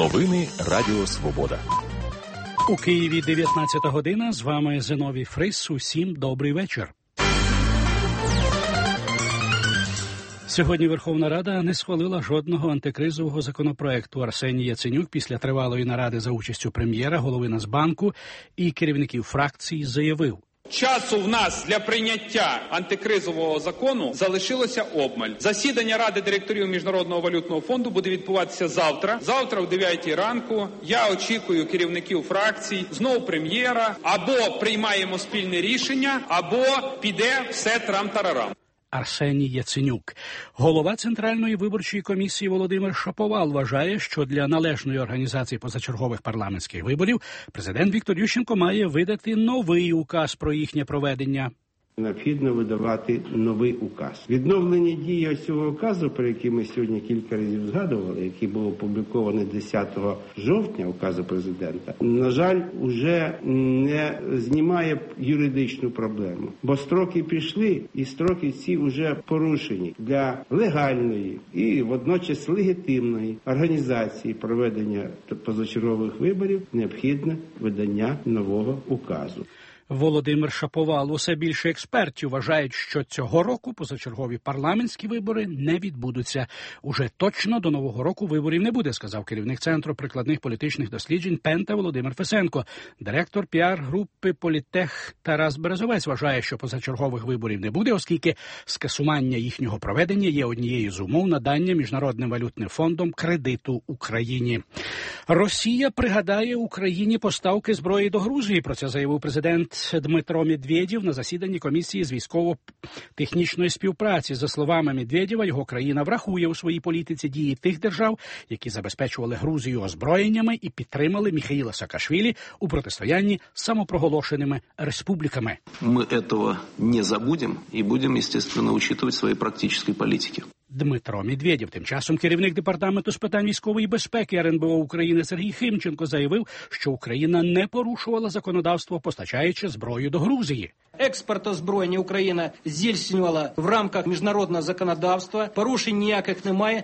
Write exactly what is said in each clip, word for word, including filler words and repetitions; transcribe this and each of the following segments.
Новини Радіо Свобода. У Києві дев'ятнадцята година. З вами Зиновій Фрис. Усім добрий вечір. Сьогодні Верховна Рада не схвалила жодного антикризового законопроекту. Арсеній Яценюк після тривалої наради за участю прем'єра, голови Нацбанку і керівників фракцій заявив: часу в нас для прийняття антикризового закону залишилося обмаль. Засідання Ради директорів Міжнародного валютного фонду буде відбуватися завтра. Завтра о дев'ятій ранку. Я очікую керівників фракцій, знову прем'єра. Або приймаємо спільне рішення, або піде все трам-тарарам. Арсеній Яценюк. Голова Центральної виборчої комісії Володимир Шаповал вважає, що для належної організації позачергових парламентських виборів президент Віктор Ющенко має видати новий указ про їхнє проведення. Необхідно видавати новий указ. Відновлення дії ось цього указу, про який ми сьогодні кілька разів згадували, який був опублікований десятого жовтня, указу президента, на жаль, уже не знімає юридичну проблему. Бо строки пішли, і строки ці вже порушені. Для легальної і водночас легітимної організації проведення позачергових виборів необхідне видання нового указу. Володимир Шаповал. Усе більше експертів вважають, що цього року позачергові парламентські вибори не відбудуться. Уже точно до Нового року виборів не буде, сказав керівник Центру прикладних політичних досліджень Пента Володимир Фесенко. Директор піар-групи «Політтех» Тарас Березовець вважає, що позачергових виборів не буде, оскільки скасування їхнього проведення є однією з умов надання Міжнародним валютним фондом кредиту Україні. Росія пригадає Україні поставки зброї до Грузії. Про це заявив президент Дмитро Медведєв на засіданні комісії з військово-технічної співпраці. За словами Медведєва, його країна врахує у своїй політиці дії тих держав, які забезпечували Грузію озброєннями і підтримали Міхаїла Саакашвілі у протистоянні з самопроголошеними республіками. Ми цього не забудемо і будемо, звісно, учитувати в своїй практичній політиці. Дмитро Медведєв. Тим часом керівник департаменту з питань військової безпеки ер ен бе о України Сергій Химченко заявив, що Україна не порушувала законодавство, постачаючи зброю до Грузії. Експорт озброєння Україна здійснювала в рамках міжнародного законодавства, порушень ніяких немає.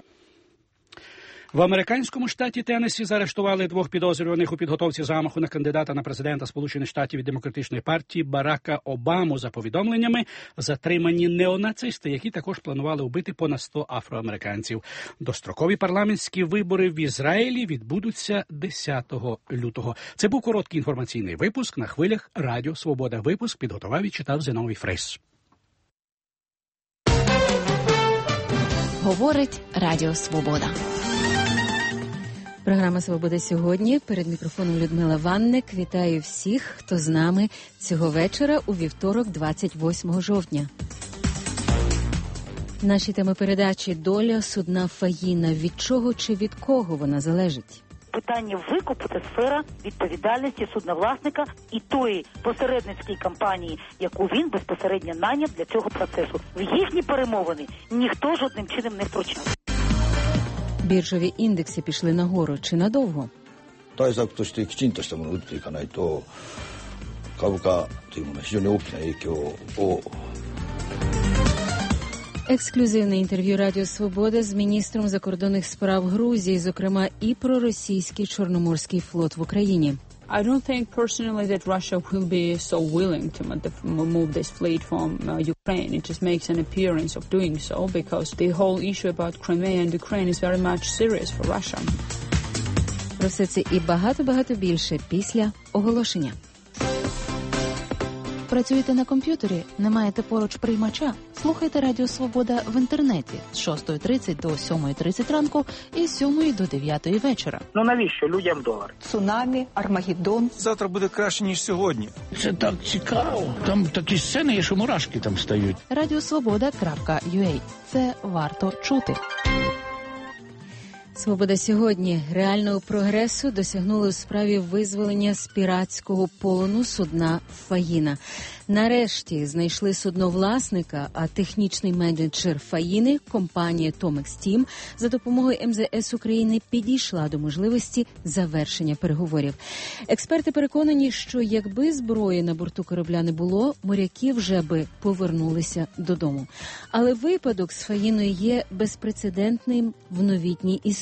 В американському штаті Теннессі заарештували двох підозрюваних у підготовці замаху на кандидата на президента Сполучених Штатів від Демократичної партії Барака Обаму. За повідомленнями, затримані неонацисти, які також планували вбити понад сто афроамериканців. Дострокові парламентські вибори в Ізраїлі відбудуться десятого лютого. Це був короткий інформаційний випуск на хвилях Радіо Свобода. Випуск підготував і читав Зиновій Фрис. Говорить Радіо Свобода. Програма «Свобода сьогодні». Перед мікрофоном Людмила Ванник. Вітаю всіх, хто з нами цього вечора у вівторок, двадцять восьмого жовтня. Наші теми передачі: доля судна «Фаїна». Від чого чи від кого вона залежить? Питання викупу – це сфера відповідальності судновласника і тої посередницької компанії, яку він безпосередньо найняв для цього процесу. В їхні перемовини ніхто жодним чином не втручав. Біржові індекси пішли нагору. Чи надовго? 対策としてきちんとしたものを打っていかないと株価というものは非常に大きな影響を. Ексклюзивне інтерв'ю Радіо Свобода з міністром закордонних справ Грузії, зокрема і про російський Чорноморський флот в Україні. I don't think personally that Russia will be so willing to move this fleet from uh, Ukraine. It just makes an appearance of doing so because the whole issue about Crimea and Ukraine is very much serious for Russia. Про все це і багато-багато більше після оголошення. Працюєте на комп'ютері? Не маєте поруч приймача? Слухайте Радіо Свобода в інтернеті з шостої тридцять до сьомої тридцять ранку і з сьомої до дев'ятої вечора. Ну навіщо людям долар? Цунамі, Армагеддон. Завтра буде краще, ніж сьогодні. Це так цікаво. Там такі сцени є, що мурашки там стають. радіо свобода крапка ю а. Це варто чути. «Свобода сьогодні». Реального прогресу досягнули у справі визволення з піратського полону судна «Фаїна». Нарешті знайшли судновласника, а технічний менеджер «Фаїни», компанія «Томекс Тім», за допомогою ем зе ес України підійшла до можливості завершення переговорів. Експерти переконані, що якби зброї на борту корабля не було, моряки вже би повернулися додому. Але випадок з «Фаїною» є безпрецедентним в новітній історії.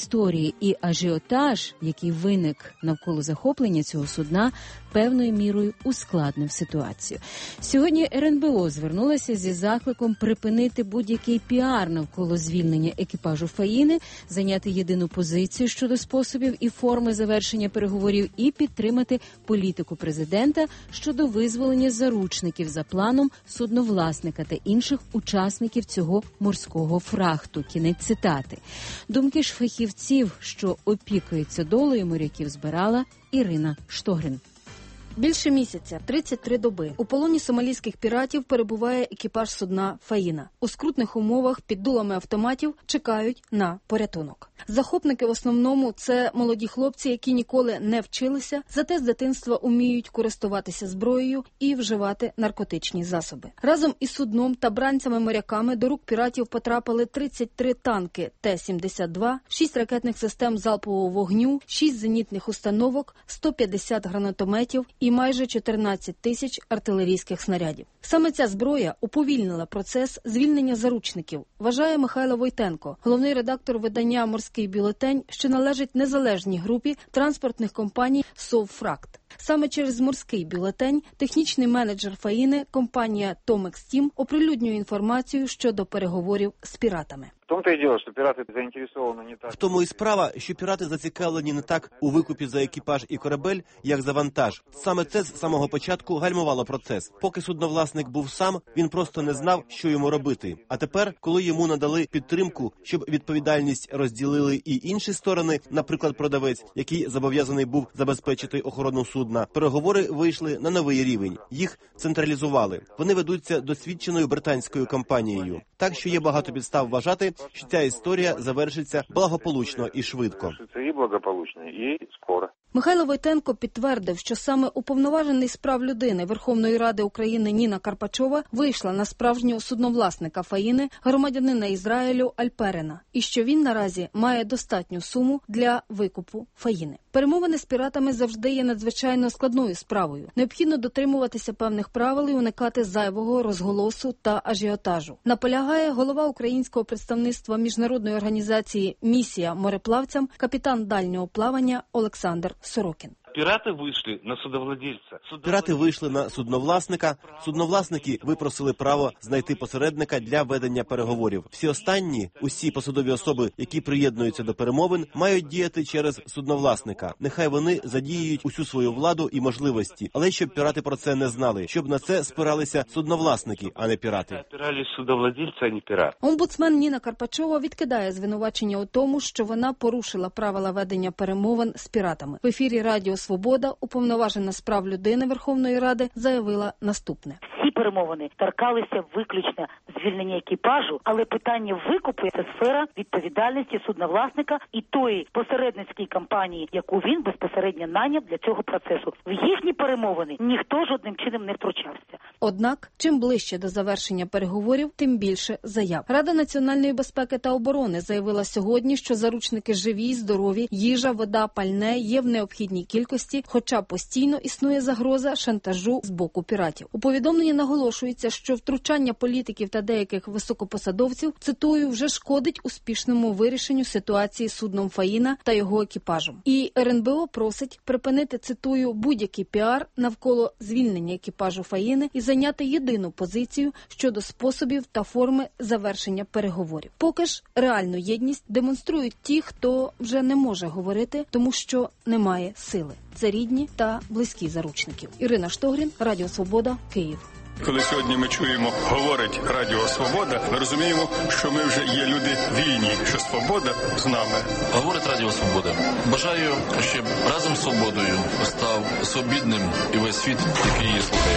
історії і ажіотаж, який виник навколо захоплення цього судна, певною мірою ускладнив ситуацію. Сьогодні ер ен бе о звернулася зі закликом припинити будь-який піар навколо звільнення екіпажу Фаїни, зайняти єдину позицію щодо способів і форми завершення переговорів і підтримати політику президента щодо визволення заручників за планом судновласника та інших учасників цього морського фрахту. Кінець цитати. Думки ж фахівців, що опікуються долею моряків, збирала Ірина Штогрин. Більше місяця, тридцять три доби, у полоні сомалійських піратів перебуває екіпаж судна «Фаїна». У скрутних умовах під дулами автоматів чекають на порятунок. Захопники в основному – це молоді хлопці, які ніколи не вчилися, зате з дитинства уміють користуватися зброєю і вживати наркотичні засоби. Разом із судном та бранцями-моряками до рук піратів потрапили тридцять три танки Т сімдесят два, шість ракетних систем залпового вогню, шість зенітних установок, сто п'ятдесят гранатометів і майже чотирнадцять тисяч артилерійських снарядів. Саме ця зброя уповільнила процес звільнення заручників, вважає Михайло Войтенко, головний редактор видання «Морський бюлетень», що належить незалежній групі транспортних компаній «Совфракт». Саме через «Морський бюлетень» технічний менеджер Фаїни, компанія «Томекс Тім», оприлюднює інформацію щодо переговорів з піратами. В тому-то і діло, що пірати заінтересовані не так. В тому і справа, що пірати зацікавлені не так у викупі за екіпаж і корабель, як за вантаж. Саме це з самого початку гальмувало процес. Поки судновласник був сам, він просто не знав, що йому робити. А тепер, коли йому надали підтримку, щоб відповідальність розділили і інші сторони, наприклад, продавець, який зобов'язаний був забезпечити охорону судна, переговори вийшли на новий рівень. Їх централізували. Вони ведуться досвідченою британською компанією. Так що є багато підстав вважати, що ця історія завершиться благополучно і швидко. І благополучно, і скоро. Михайло Войтенко підтвердив, що саме уповноважений з прав людини Верховної Ради України Ніна Карпачова вийшла на справжнього судновласника Фаїни, громадянина Ізраїлю Альперена, і що він наразі має достатню суму для викупу Фаїни. Перемовини з піратами завжди є надзвичайно складною справою. Необхідно дотримуватися певних правил і уникати зайвого розголосу та ажіотажу. Наполягає голова українського представництва міжнародної організації «Місія мореплавцям», капітан дальнього плавання Олександр Сорокін. Пірати вийшли на судовладільця. Пірати вийшли на судновласника. Судновласники випросили право знайти посередника для ведення переговорів. Всі останні, усі посадові особи, які приєднуються до перемовин, мають діяти через судновласника. Нехай вони задіюють усю свою владу і можливості, але щоб пірати про це не знали, щоб на це спиралися судновласники, а не пірати. Опирались судовладільця, а не пірат. Омбудсмен Ніна Карпачова відкидає звинувачення у тому, що вона порушила правила ведення перемовин з піратами. В ефірі Радіо Свобода уповноважена з прав людини Верховної Ради заявила наступне. Всі перемовини торкалися виключно звільнення екіпажу, але питання викупу – це сфера відповідальності судновласника і тої посередницької компанії, яку він безпосередньо найняв для цього процесу. В їхні перемовини ніхто жодним чином не втручався. Однак, чим ближче до завершення переговорів, тим більше заяв. Рада національної безпеки та оборони заявила сьогодні, що заручники живі, здорові, їжа, вода, пальне є в необхідній кількості, хоча постійно існує загроза шантажу з боку піратів. У повідомленні наголошується, що втручання політиків та деяких високопосадовців, цитую, вже шкодить успішному вирішенню ситуації з судном Фаїна та його екіпажем. І ер ен бе о просить припинити, цитую, будь-який піар навколо звільнення екіпажу Фаїни і зайняти єдину позицію щодо способів та форми завершення переговорів. Поки ж реальну єдність демонструють ті, хто вже не може говорити, тому що немає сили. Це рідні та близькі заручників. Ірина Штогрін, Радіо Свобода, Київ. Коли сьогодні ми чуємо, говорить Радіо Свобода, ми розуміємо, що ми вже є люди вільні, що свобода з нами. Говорить Радіо Свобода. Бажаю, щоб разом з свободою став свобідним і весь світ, який її слухає.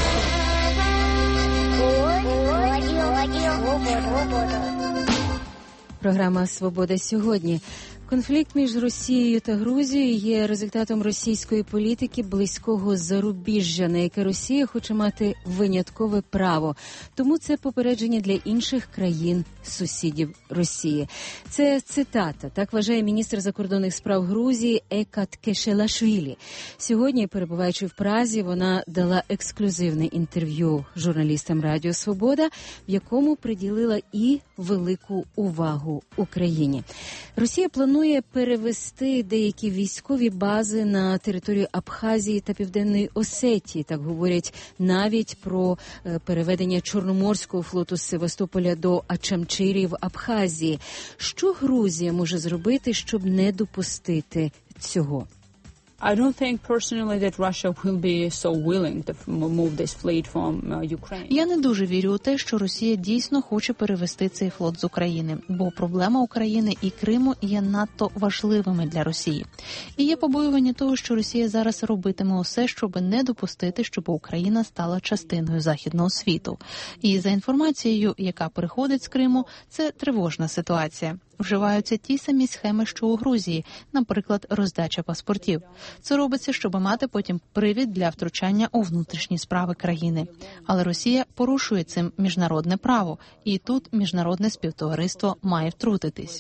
Програма «Свобода сьогодні». Конфлікт між Росією та Грузією є результатом російської політики близького зарубіжжя, на яке Росія хоче мати виняткове право. Тому це попередження для інших країн-сусідів Росії. Це цитата, так вважає міністр закордонних справ Грузії Екат Кешелашвілі. Сьогодні, перебуваючи в Празі, вона дала ексклюзивне інтерв'ю журналістам Радіо Свобода, в якому приділила і велику увагу Україні. Росія планує планує перевести деякі військові бази на територію Абхазії та Південної Осетії. Так говорять навіть про переведення Чорноморського флоту з Севастополя до Ачамчирі в Абхазії. Що Грузія може зробити, щоб не допустити цього? I don't think personally that Russia will be so willing to move this fleet from Ukraine. Я не дуже вірю у те, що Росія дійсно хоче перевести цей флот з України, бо проблема України і Криму є надто важливими для Росії. І є побоювання того, що Росія зараз робитиме усе, щоб не допустити, щоб Україна стала частиною західного світу. І за інформацією, яка приходить з Криму, це тривожна ситуація. Вживаються ті самі схеми, що у Грузії, наприклад, роздача паспортів. Це робиться, щоб мати потім привід для втручання у внутрішні справи країни. Але Росія порушує цим міжнародне право, і тут міжнародне співтовариство має втрутитись.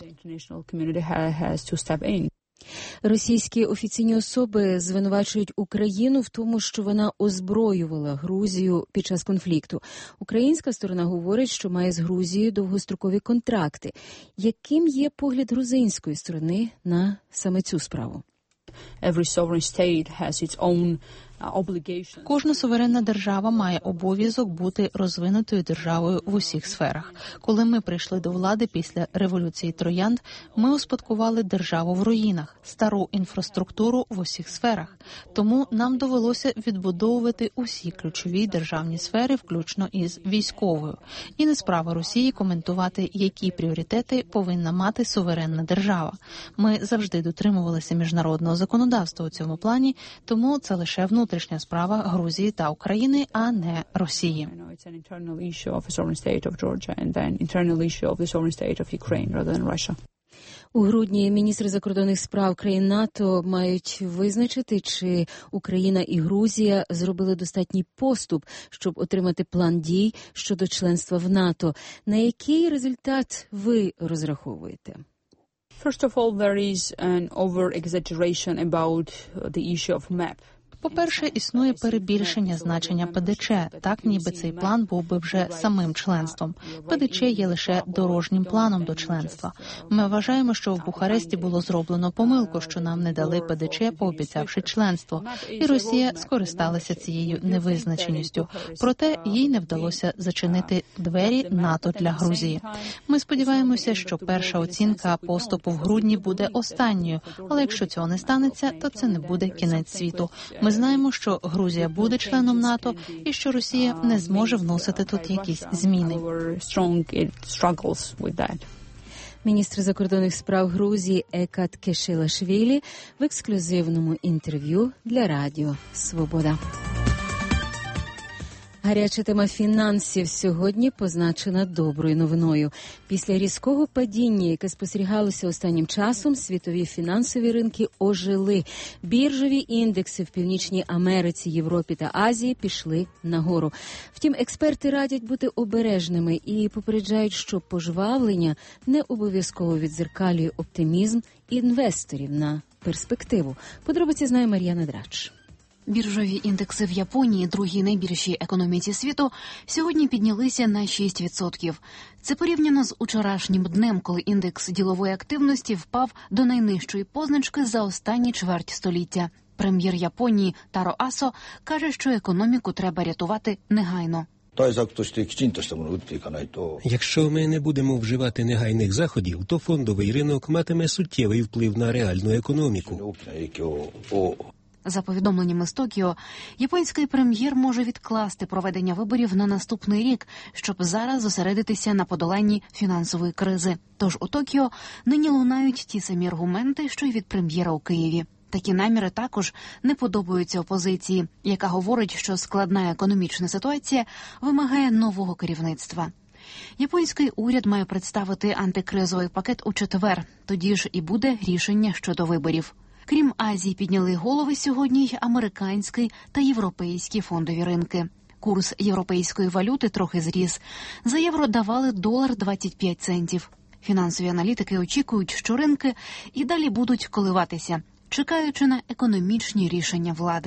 Російські офіційні особи звинувачують Україну в тому, що вона озброювала Грузію під час конфлікту. Українська сторона говорить, що має з Грузією довгострокові контракти. Яким є погляд грузинської сторони на саме цю справу? Every sovereign state has its own Кожна суверенна держава має обов'язок бути розвинутою державою в усіх сферах. Коли ми прийшли до влади після революції Троянд, ми успадкували державу в руїнах, стару інфраструктуру в усіх сферах. Тому нам довелося відбудовувати усі ключові державні сфери, включно із військовою. І не справа Росії коментувати, які пріоритети повинна мати суверенна держава. Ми завжди дотримувалися міжнародного законодавства у цьому плані, тому це лише внутрішня внутрішня справа Грузії та України, а не Росії. У грудні міністри закордонних справ країн НАТО мають визначити, чи Україна і Грузія зробили достатній поступ, щоб отримати план дій щодо членства в НАТО. На який результат ви розраховуєте? First of all, there is an over-exaggeration about the issue of map. По-перше, існує перебільшення значення ПДЧ, так ніби цей план був би вже самим членством. ПДЧ є лише дорожнім планом до членства. Ми вважаємо, що в Бухаресті було зроблено помилку, що нам не дали ПДЧ, пообіцявши членство. І Росія скористалася цією невизначеністю. Проте їй не вдалося зачинити двері НАТО для Грузії. Ми сподіваємося, що перша оцінка поступу в грудні буде останньою, але якщо цього не станеться, то це не буде кінець світу. Ми знаємо, що Грузія буде членом НАТО і що Росія не зможе вносити тут якісь зміни. Міністр закордонних справ Грузії Екат Кешелашвілі в ексклюзивному інтерв'ю для Радіо Свобода. Гаряча тема фінансів сьогодні позначена доброю новиною. Після різкого падіння, яке спостерігалося останнім часом, світові фінансові ринки ожили. Біржові індекси в Північній Америці, Європі та Азії пішли нагору. Втім, експерти радять бути обережними і попереджають, що пожвавлення не обов'язково віддзеркалює оптимізм інвесторів на перспективу. Подробиці знає Мар'яна Драч. Біржові індекси в Японії, другій найбільшій економіці світу, сьогодні піднялися на шість відсотків. Це порівняно з учорашнім днем, коли індекс ділової активності впав до найнижчої позначки за останні чверть століття. Прем'єр Японії Таро Асо каже, що економіку треба рятувати негайно. Якщо ми не будемо вживати негайних заходів, то фондовий ринок матиме суттєвий вплив на реальну економіку. За повідомленнями з Токіо, японський прем'єр може відкласти проведення виборів на наступний рік, щоб зараз зосередитися на подоланні фінансової кризи. Тож у Токіо нині лунають ті самі аргументи, що й від прем'єра у Києві. Такі наміри також не подобаються опозиції, яка говорить, що складна економічна ситуація вимагає нового керівництва. Японський уряд має представити антикризовий пакет у четвер, тоді ж і буде рішення щодо виборів. Крім Азії, підняли голови сьогодні й американський та європейські фондові ринки. Курс європейської валюти трохи зріс. За євро давали долар двадцять п'ять центів. Фінансові аналітики очікують, що ринки і далі будуть коливатися, чекаючи на економічні рішення влади.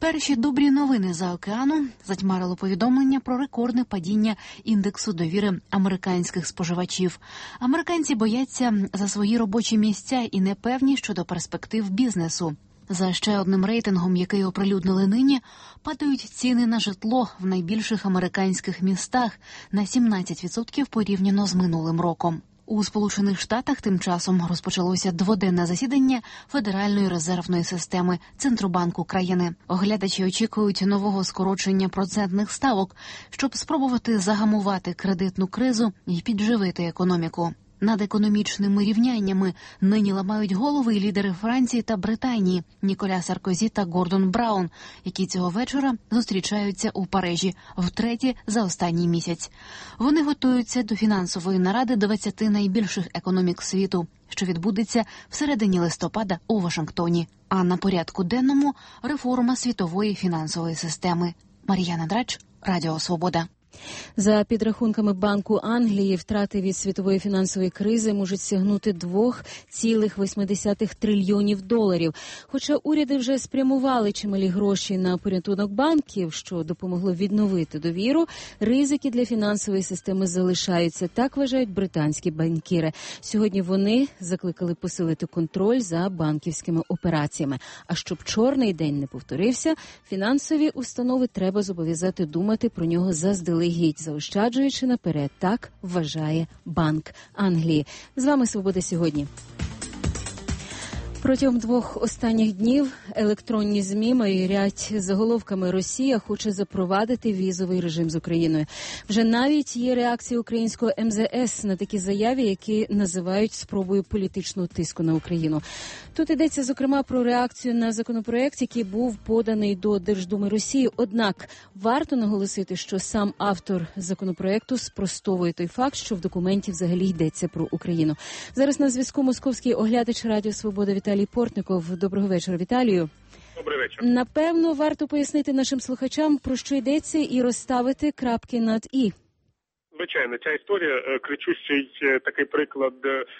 Перші добрі новини за океану затьмарило повідомлення про рекордне падіння індексу довіри американських споживачів. Американці бояться за свої робочі місця і не певні щодо перспектив бізнесу. За ще одним рейтингом, який оприлюднили нині, падають ціни на житло в найбільших американських містах на сімнадцять відсотків порівняно з минулим роком. У Сполучених Штатах тим часом розпочалося дводенне засідання Федеральної резервної системи Центробанку країни. Оглядачі очікують нового скорочення процентних ставок, щоб спробувати загамувати кредитну кризу і підживити економіку. Над економічними рівняннями нині ламають голови лідери Франції та Британії Ніколя Саркозі та Гордон Браун, які цього вечора зустрічаються у Парижі втретє за останній місяць. Вони готуються до фінансової наради двадцяти найбільших економік світу, що відбудеться всередині листопада у Вашингтоні. А на порядку денному – реформа світової фінансової системи. Мар'яна Драч, Радіо Свобода. За підрахунками Банку Англії, втрати від світової фінансової кризи можуть сягнути два цілих вісім десятих трильйонів доларів. Хоча уряди вже спрямували чималі гроші на порятунок банків, що допомогло відновити довіру, ризики для фінансової системи залишаються, так вважають британські банкіри. Сьогодні вони закликали посилити контроль за банківськими операціями. А щоб чорний день не повторився, фінансові установи треба зобов'язати думати про нього заздалегідь, заощаджуючи наперед, так вважає Банк Англії. З вами «Свобода сьогодні». Протягом двох останніх днів електронні ЗМІ майорять заголовками «Росія хоче запровадити візовий режим з Україною». Вже навіть є реакція українського ем зе ес на такі заяви, які називають спробою політичного тиску на Україну. Тут йдеться, зокрема, про реакцію на законопроект, який був поданий до Держдуми Росії. Однак варто наголосити, що сам автор законопроекту спростовує той факт, що в документі взагалі йдеться про Україну. Зараз на зв'язку московський оглядач Радіо Свобода Віталій Портников. Доброго вечора, Віталію. Добрий вечір. Напевно, варто пояснити нашим слухачам, про що йдеться, і розставити крапки над «і». Звичайно, ця історія кричущий такий приклад,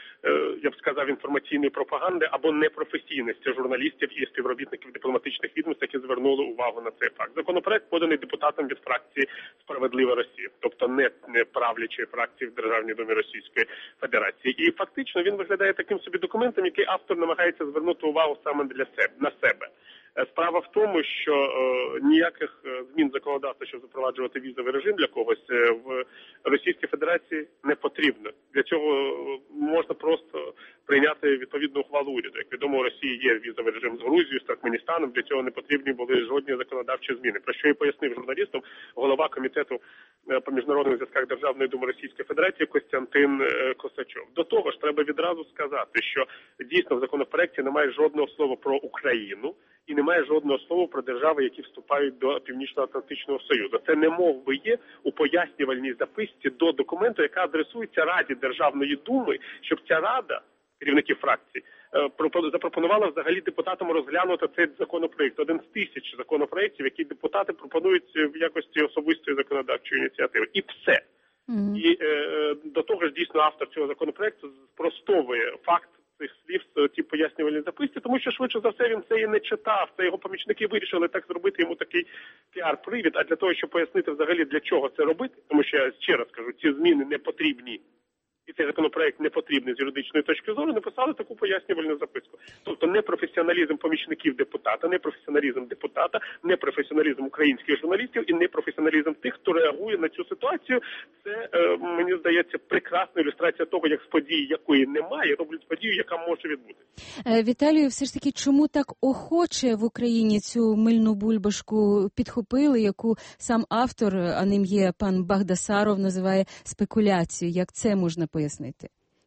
я б сказав, інформаційної пропаганди або непрофесійності журналістів і співробітників дипломатичних відомств, які звернули увагу на цей факт. Законопроект поданий депутатом від фракції «Справедлива Росія», тобто не, не правлячої фракції в Державній Думі Російської Федерації. І фактично він виглядає таким собі документом, який автор намагається звернути увагу саме для себе, на себе. Справа в тому, що е, ніяких змін законодавства, щоб запроваджувати візовий режим для когось е, в Російській Федерації не потрібно. Для цього можна просто прийняти відповідну ухвалу уряду. Як відомо, у Росії є візовий режим з Грузією, з Туркменістаном, для цього не потрібні були жодні законодавчі зміни. Про що і пояснив журналістам голова комітету по міжнародних зв'язках Державної Думи Російської Федерації Костянтин Косачов. До того ж, треба відразу сказати, що дійсно в законопроекті немає жодного слова про Україну і немає жодного слова про держави, які вступають до Північно-Атлантичного Союзу. Це не мов би є у пояснювальній записці до документу, яка адресується Раді Державної Думи, щоб ця Рада, керівників фракцій, запропонувала взагалі депутатам розглянути цей законопроект. Один з тисяч законопроєктів, які депутати пропонують в якості особистої законодавчої ініціативи. І все. Mm-hmm. І е, до того ж, дійсно, автор цього законопроекту спростовує факт цих слів в ті пояснювальні записці, тому що швидше за все він це і не читав, це його помічники вирішили так зробити йому такий піар-привід, а для того, щоб пояснити взагалі для чого це робити, тому що я ще раз кажу, ці зміни не потрібні. І цей законопроект не потрібний з юридичної точки зору, написали таку пояснювальну записку. Тобто непрофесіоналізм помічників депутата, непрофесіоналізм депутата, непрофесіоналізм українських журналістів і непрофесіоналізм тих, хто реагує на цю ситуацію. Це, е, мені здається, прекрасна ілюстрація того, як з події, якої немає, роблять подію, яка може відбутися. Віталію, все ж таки, чому так охоче в Україні цю мильну бульбашку підхопили, яку сам автор, а ним є пан Багдасаров, називає спекуляцією? Як це можна пояснити?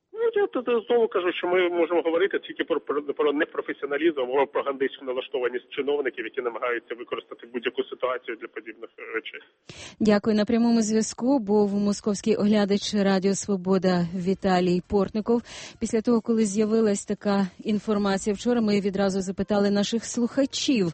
Я тут знову кажу, що ми можемо говорити тільки про, про, про непрофесіоналізм або пропагандистську налаштованість чиновників, які намагаються використати будь-яку ситуацію для подібних речей. Дякую. На прямому зв'язку був московський оглядач Радіо Свобода Віталій Портников. Після того, коли з'явилась така інформація вчора, ми відразу запитали наших слухачів,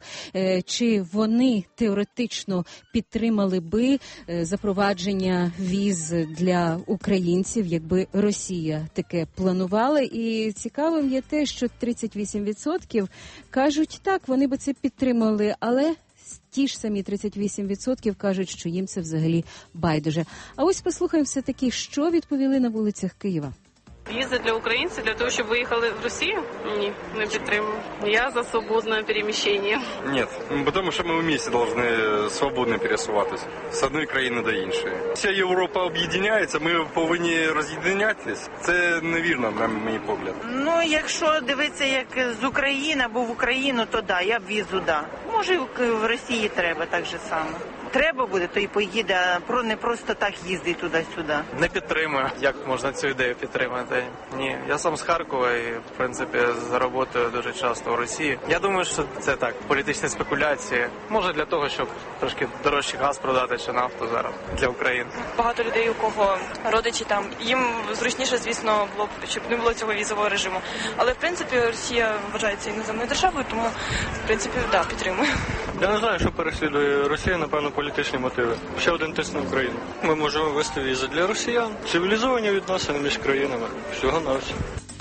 чи вони теоретично підтримали би запровадження віз для українців, якби Росія таке планували. І цікавим є те, що тридцять вісім відсотків кажуть, так, вони би це підтримали, але ті ж самі тридцять вісім відсотків кажуть, що їм це взагалі байдуже. А ось послухаємо все-таки, що відповіли на вулицях Києва. Віза для українців, для того, щоб виїхали в Росію? Ні, не підтримую. Я за свободне переміщення. Ні, тому що ми в місті повинні свободно пересуватися з однієї країни до іншої. Вся Європа об'єднається, ми повинні роз'єднатися. Це невірно, на мій погляд. Ну, якщо дивитися, як з України або в Україну, то да, я б візу да. Може, в Росії треба так же само. Треба буде, то і поїде, а про не просто так їздить туди-сюди. Не підтримую. Як можна цю ідею підтримати? Ні. Я сам з Харкова і, в принципі, за роботою дуже часто в Росії. Я думаю, що це так, політичні спекуляції. Може для того, щоб трошки дорожче газ продати чи нафту зараз для України. Багато людей, у кого родичі там, їм зручніше, звісно, було б, щоб не було цього візового режиму. Але, в принципі, Росія вважається іноземною державою, тому, в принципі, да, підтримую. Я не знаю, що переслідує Росія, напевно, політичні мотиви. Ще один тиск на Україну. Ми можемо ввести візи для росіян. Цивілізовані відносини між країнами. Всього на все.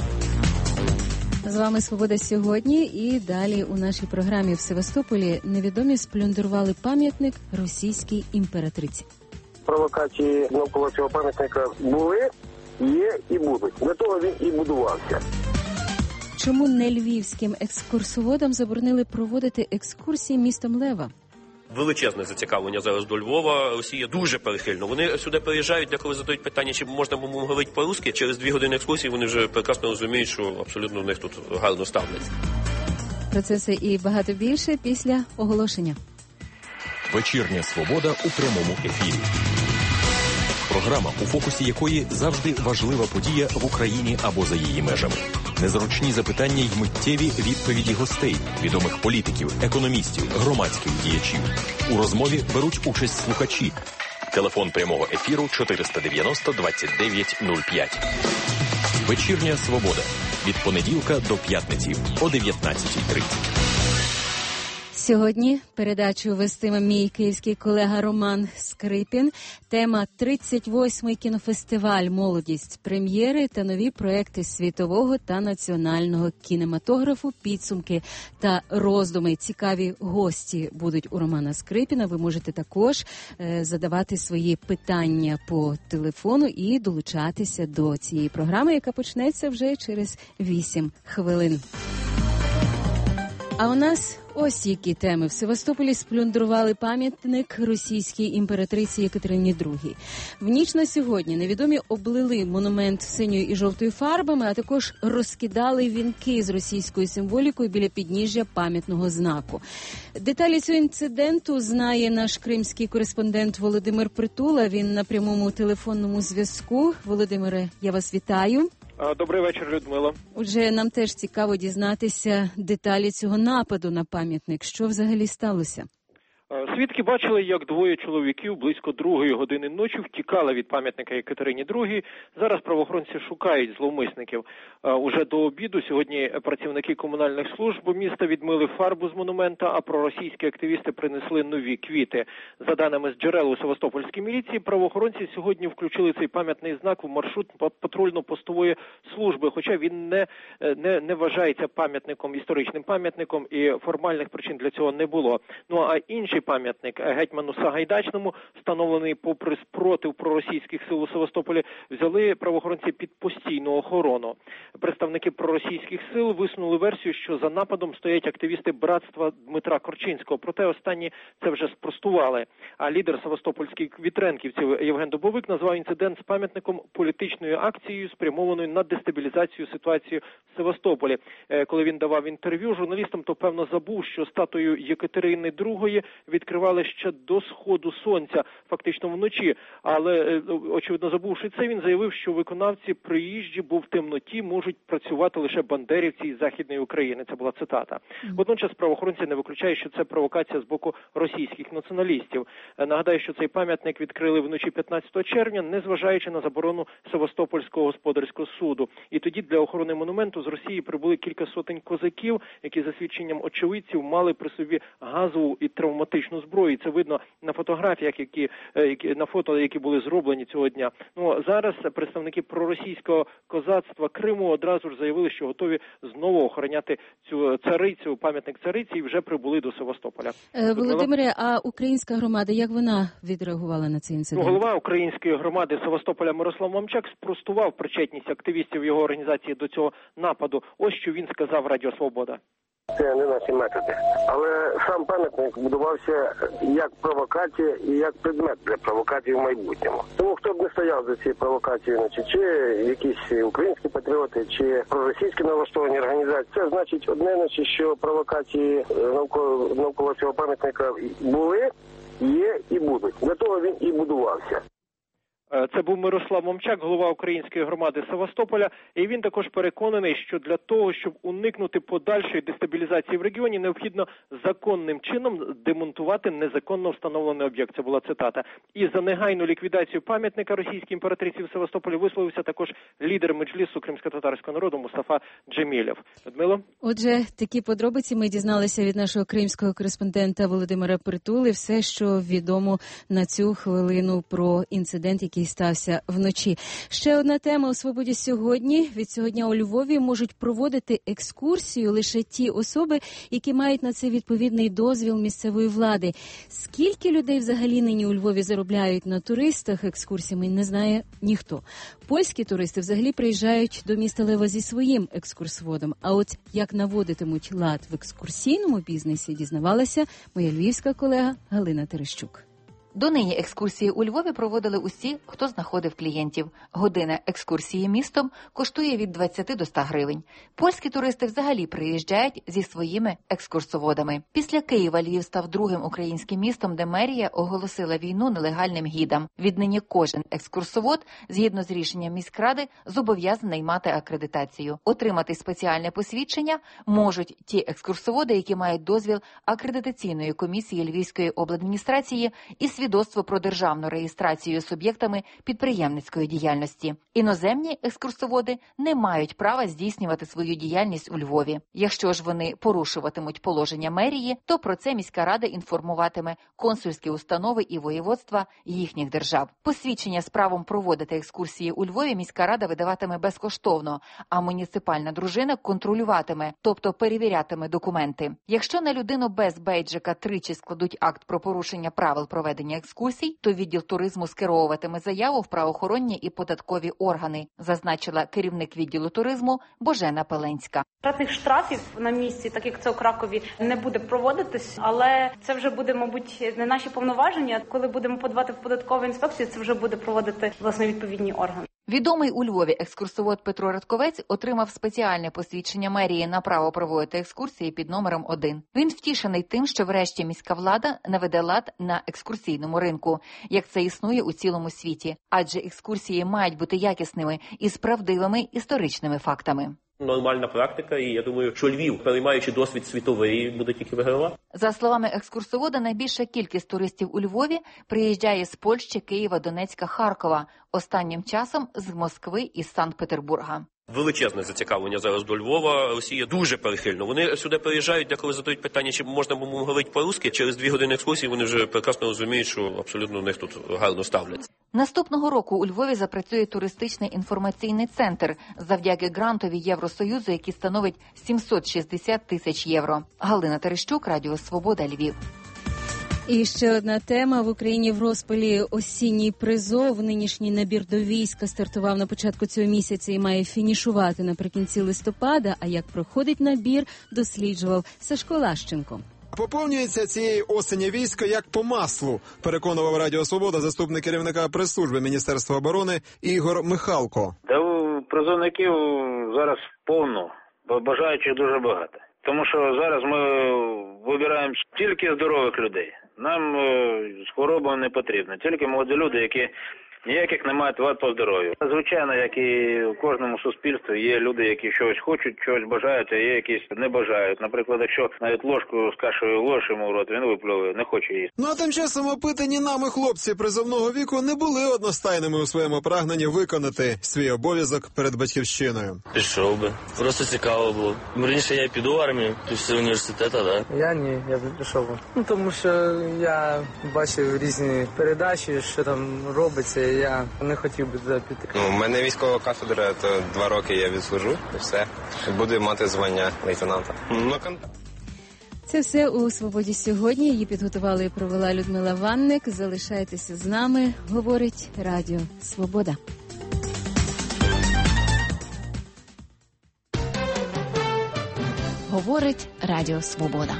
З вами «Свобода сьогодні» і далі у нашій програмі в Севастополі невідомі сплюндрували пам'ятник російській імператриці. Провокації навколо цього пам'ятника були, є і будуть. Для того він і будувався. Чому не львівським екскурсоводам заборонили проводити екскурсії містом Лева? Величезне зацікавлення зараз до Львова. Росія дуже перехильно. Вони сюди приїжджають, деколи задають питання, чи можна говорити по-русски. Через дві години екскурсії вони вже прекрасно розуміють, що абсолютно в них тут гарно ставляться. Про це все і багато більше після оголошення. Вечірня «Свобода» у прямому ефірі. Програма, у фокусі якої завжди важлива подія в Україні або за її межами. Незручні запитання й миттєві відповіді гостей, відомих політиків, економістів, громадських діячів. У розмові беруть участь слухачі. Телефон прямого ефіру чотириста дев'яносто двадцять дев'ять нуль п'ять. Вечірня «Свобода» від понеділка до п'ятниці о дев'ятнадцятій тридцять. Сьогодні передачу вестиме мій київський колега Роман Скрипін. Тема тридцять восьмий кінофестиваль «Молодість», прем'єри та нові проекти світового та національного кінематографу, підсумки та роздуми. Цікаві гості будуть у Романа Скрипіна. Ви можете також е, задавати свої питання по телефону і долучатися до цієї програми, яка почнеться вже через вісім хвилин. А у нас ось які теми. В Севастополі сплюндрували пам'ятник російській імператриці Єкатерині другій. В ніч на сьогодні невідомі облили монумент синьою і жовтою фарбами, а також розкидали вінки з російською символікою біля підніжжя пам'ятного знаку. Деталі цього інциденту знає наш кримський кореспондент Володимир Притула. Він на прямому телефонному зв'язку. Володимире, я вас вітаю. Добрий вечір, Людмила. Отже, нам теж цікаво дізнатися деталі цього нападу на пам'ятник. Що взагалі сталося? Свідки бачили, як двоє чоловіків близько другої години ночі втікали від пам'ятника Єкатерині другій. Зараз правоохоронці шукають зловмисників. Уже до обіду сьогодні працівники комунальних служб міста відмили фарбу з монумента, а проросійські активісти принесли нові квіти. За даними з джерел у Севастопольській міліції, правоохоронці сьогодні включили цей пам'ятний знак в маршрут патрульно-постової служби, хоча він не, не, не вважається пам'ятником, історичним пам'ятником, і формальних причин для цього не було. Ну а інший пам'ятник гетьману Сагайдачному, встановлений попри спротив проросійських сил у Севастополі, взяли правоохоронці під постійну охорону. Представники проросійських сил висунули версію, що за нападом стоять активісти братства Дмитра Корчинського. Проте останні це вже спростували. А лідер севастопольських вітренківців Євген Дубовик назвав інцидент з пам'ятником політичною акцією, спрямованою на дестабілізацію ситуації в Севастополі. Коли він давав інтерв'ю журналістам, то певно забув, що статую Єкатерини другої відкривали ще до сходу сонця, фактично вночі. Але, очевидно, забувши це, він заявив, що виконавці приїжджі, бо в темноті можуть працювати лише бандерівці із Західної України. Це була цитата. Водночас правоохоронці не виключають, що це провокація з боку російських націоналістів. Нагадаю, що цей пам'ятник відкрили вночі п'ятнадцятого червня, незважаючи на заборону Севастопольського господарського суду. І тоді для охорони монументу з Росії прибули кілька сотень козаків, які, за свідченням очевидців, мали при собі газову і травматичну сучасну зброю. Це видно на фотографіях, які, які на фото, які були зроблені цього дня. Ну зараз представники проросійського козацтва Криму одразу ж заявили, що готові знову охороняти цю царицю, пам'ятник цариці, і вже прибули до Севастополя. Е, Володимире, а українська громада, як вона відреагувала на цей інцидент? Ну, голова української громади Севастополя Мирослав Мамчак спростував причетність активістів його організації до цього нападу. Ось що він сказав Радіо Свобода. Це не наші методи. Але сам пам'ятник будувався як провокація і як предмет для провокації в майбутньому. Тому хто б не стояв за цією провокацією, чи, чи якісь українські патріоти, чи проросійські налаштовані організації, це значить одне, значить, що провокації навколо, навколо цього пам'ятника були, є і будуть. Для того він і будувався. Це був Мирослав Мамчак, голова української громади Севастополя, і він також переконаний, що для того, щоб уникнути подальшої дестабілізації в регіоні, необхідно законним чином демонтувати незаконно встановлений об'єкт. Це була цитата. І за негайну ліквідацію пам'ятника російській імператриці в Севастополі висловився також лідер меджлісу кримськотатарського народу Мустафа Джемілєв. Людмило? Отже, такі подробиці ми дізналися від нашого кримського кореспондента Володимира Притули. Все, що відомо на цю хвилину про інцидент, який стався вночі. Ще одна тема у «Свободі» сьогодні. Від сьогодні у Львові можуть проводити екскурсію лише ті особи, які мають на це відповідний дозвіл місцевої влади. Скільки людей взагалі нині у Львові заробляють на туристах екскурсіями, не знає ніхто. Польські туристи взагалі приїжджають до міста Лева зі своїм екскурсоводом. А от як наводитимуть лад в екскурсійному бізнесі, дізнавалася моя львівська колега Галина Терещук. Донині екскурсії у Львові проводили усі, хто знаходив клієнтів. Година екскурсії містом коштує від двадцяти до ста гривень. Польські туристи взагалі приїжджають зі своїми екскурсоводами. Після Києва Львів став другим українським містом, де мерія оголосила війну нелегальним гідам. Віднині кожен екскурсовод, згідно з рішенням міськради, зобов'язаний мати акредитацію. Отримати спеціальне посвідчення можуть ті екскурсоводи, які мають дозвіл акредитаційної комісії Львівської обладміністрації і свідоцтво про державну реєстрацію суб'єктами підприємницької діяльності. Іноземні екскурсоводи не мають права здійснювати свою діяльність у Львові. Якщо ж вони порушуватимуть положення мерії, то про це міська рада інформуватиме консульські установи і воєводства їхніх держав. Посвідчення з правом проводити екскурсії у Львові міська рада видаватиме безкоштовно, а муніципальна дружина контролюватиме, тобто перевірятиме документи. Якщо на людину без бейджика тричі складуть акт про порушення правил проведення екскурсій, то відділ туризму скеровуватиме заяву в правоохоронні і податкові органи, зазначила керівник відділу туризму Божена Пеленська. Штатних штрафів на місці, так як це у Кракові, не буде проводитись, але це вже буде, мабуть, не наші повноваження. Коли будемо подавати в податкову інспекцію, це вже буде проводити, власне, відповідні органи. Відомий у Львові екскурсовод Петро Радковець отримав спеціальне посвідчення мерії на право проводити екскурсії під номером один. Він втішений тим, що врешті міська влада наведе лад на екскурсійному ринку, як це існує у цілому світі. Адже екскурсії мають бути якісними і з правдивими історичними фактами. Нормальна практика, і я думаю, що Львів, переймаючи досвід світовий, буде тільки вигравати. За словами екскурсовода, найбільша кількість туристів у Львові приїжджає з Польщі, Києва, Донецька, Харкова, останнім часом з Москви і Санкт-Петербурга. Величезне зацікавлення зараз до Львова. Росія дуже перехильно. Вони сюди приїжджають, деколи задають питання, чи можна говорити по-русски. Через дві години екскурсії вони вже прекрасно розуміють, що абсолютно у них тут гарно ставляться. Наступного року у Львові запрацює туристичний інформаційний центр завдяки грантові Євросоюзу, який становить сімсот шістдесят тисяч євро. Галина Терещук, Радіо Свобода, Львів. І ще одна тема. В Україні в розпалі осінній призов. Нинішній набір до війська стартував на початку цього місяця і має фінішувати наприкінці листопада. А як проходить набір, досліджував Сашко Лащенко. Поповнюється цієї осені військо як по маслу, переконував Радіо Свобода заступник керівника прес-служби Міністерства оборони Ігор Михалко. Та у призовників зараз повно, бо бажаючих дуже багато. Тому що зараз ми вибираємо тільки здорових людей. Нам з хворобою не потрібно. Тільки молоді люди, які ніяких немає вад по здоров'ю. Звичайно, як і в кожному суспільстві, є люди, які щось хочуть, щось бажають, а є якісь не бажають. Наприклад, якщо навіть ложку з кашею ложиш йому в рот, він виплює, не хоче їсти. Ну а тим часом опитані нами хлопці призовного віку не були одностайними у своєму прагненні виконати свій обов'язок перед батьківщиною. Пішов би. Просто цікаво було. Раніше я піду в армію після університету, так? Я ні, я б пішов. Ну, тому що я бачив різні передачі, що там робиться, і я не хотів би туди піти. Ну, у мене військова кафедра, то два роки я відслужу, і все. Буду мати звання лейтенанта. Ну, це все у «Свободі сьогодні». Її підготувала і провела Людмила Ванник. Залишайтеся з нами, говорить Радіо Свобода. Говорить Радіо Свобода.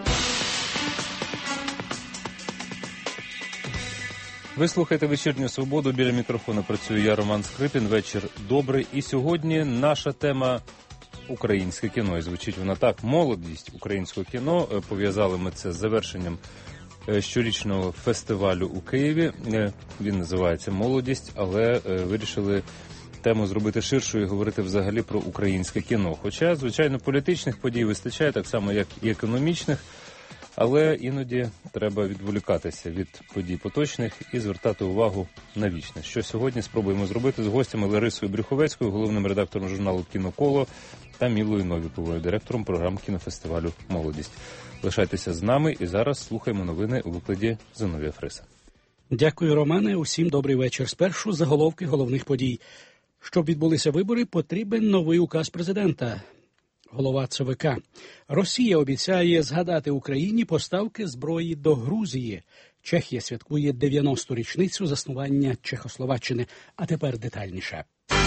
Ви слухаєте «Вечірню Свободу». Біля мікрофона працюю я, Роман Скрипін. Вечір добрий. І сьогодні наша тема – українське кіно. І звучить вона так. Молодість українського кіно. Пов'язали ми це з завершенням щорічного фестивалю у Києві. Він називається «Молодість», але вирішили тему зробити ширшою і говорити взагалі про українське кіно. Хоча, звичайно, політичних подій вистачає, так само, як і економічних, але іноді треба відволікатися від подій поточних і звертати увагу на вічне. Що сьогодні спробуємо зробити з гостями Ларисою Брюховецькою, головним редактором журналу «Кіноколо», та Мілою Новіковою, директором програм кінофестивалю «Молодість». Лишайтеся з нами і зараз слухаємо новини у викладі Зиновія Фриса. Дякую, Романе. Усім добрий вечір. Спершу заголовки головних подій. Щоб відбулися вибори, потрібен новий указ президента. Голова ЦВК. Росія обіцяє згадати Україні поставки зброї до Грузії. Чехія святкує дев'яносту річницю заснування Чехословаччини. А тепер детальніше.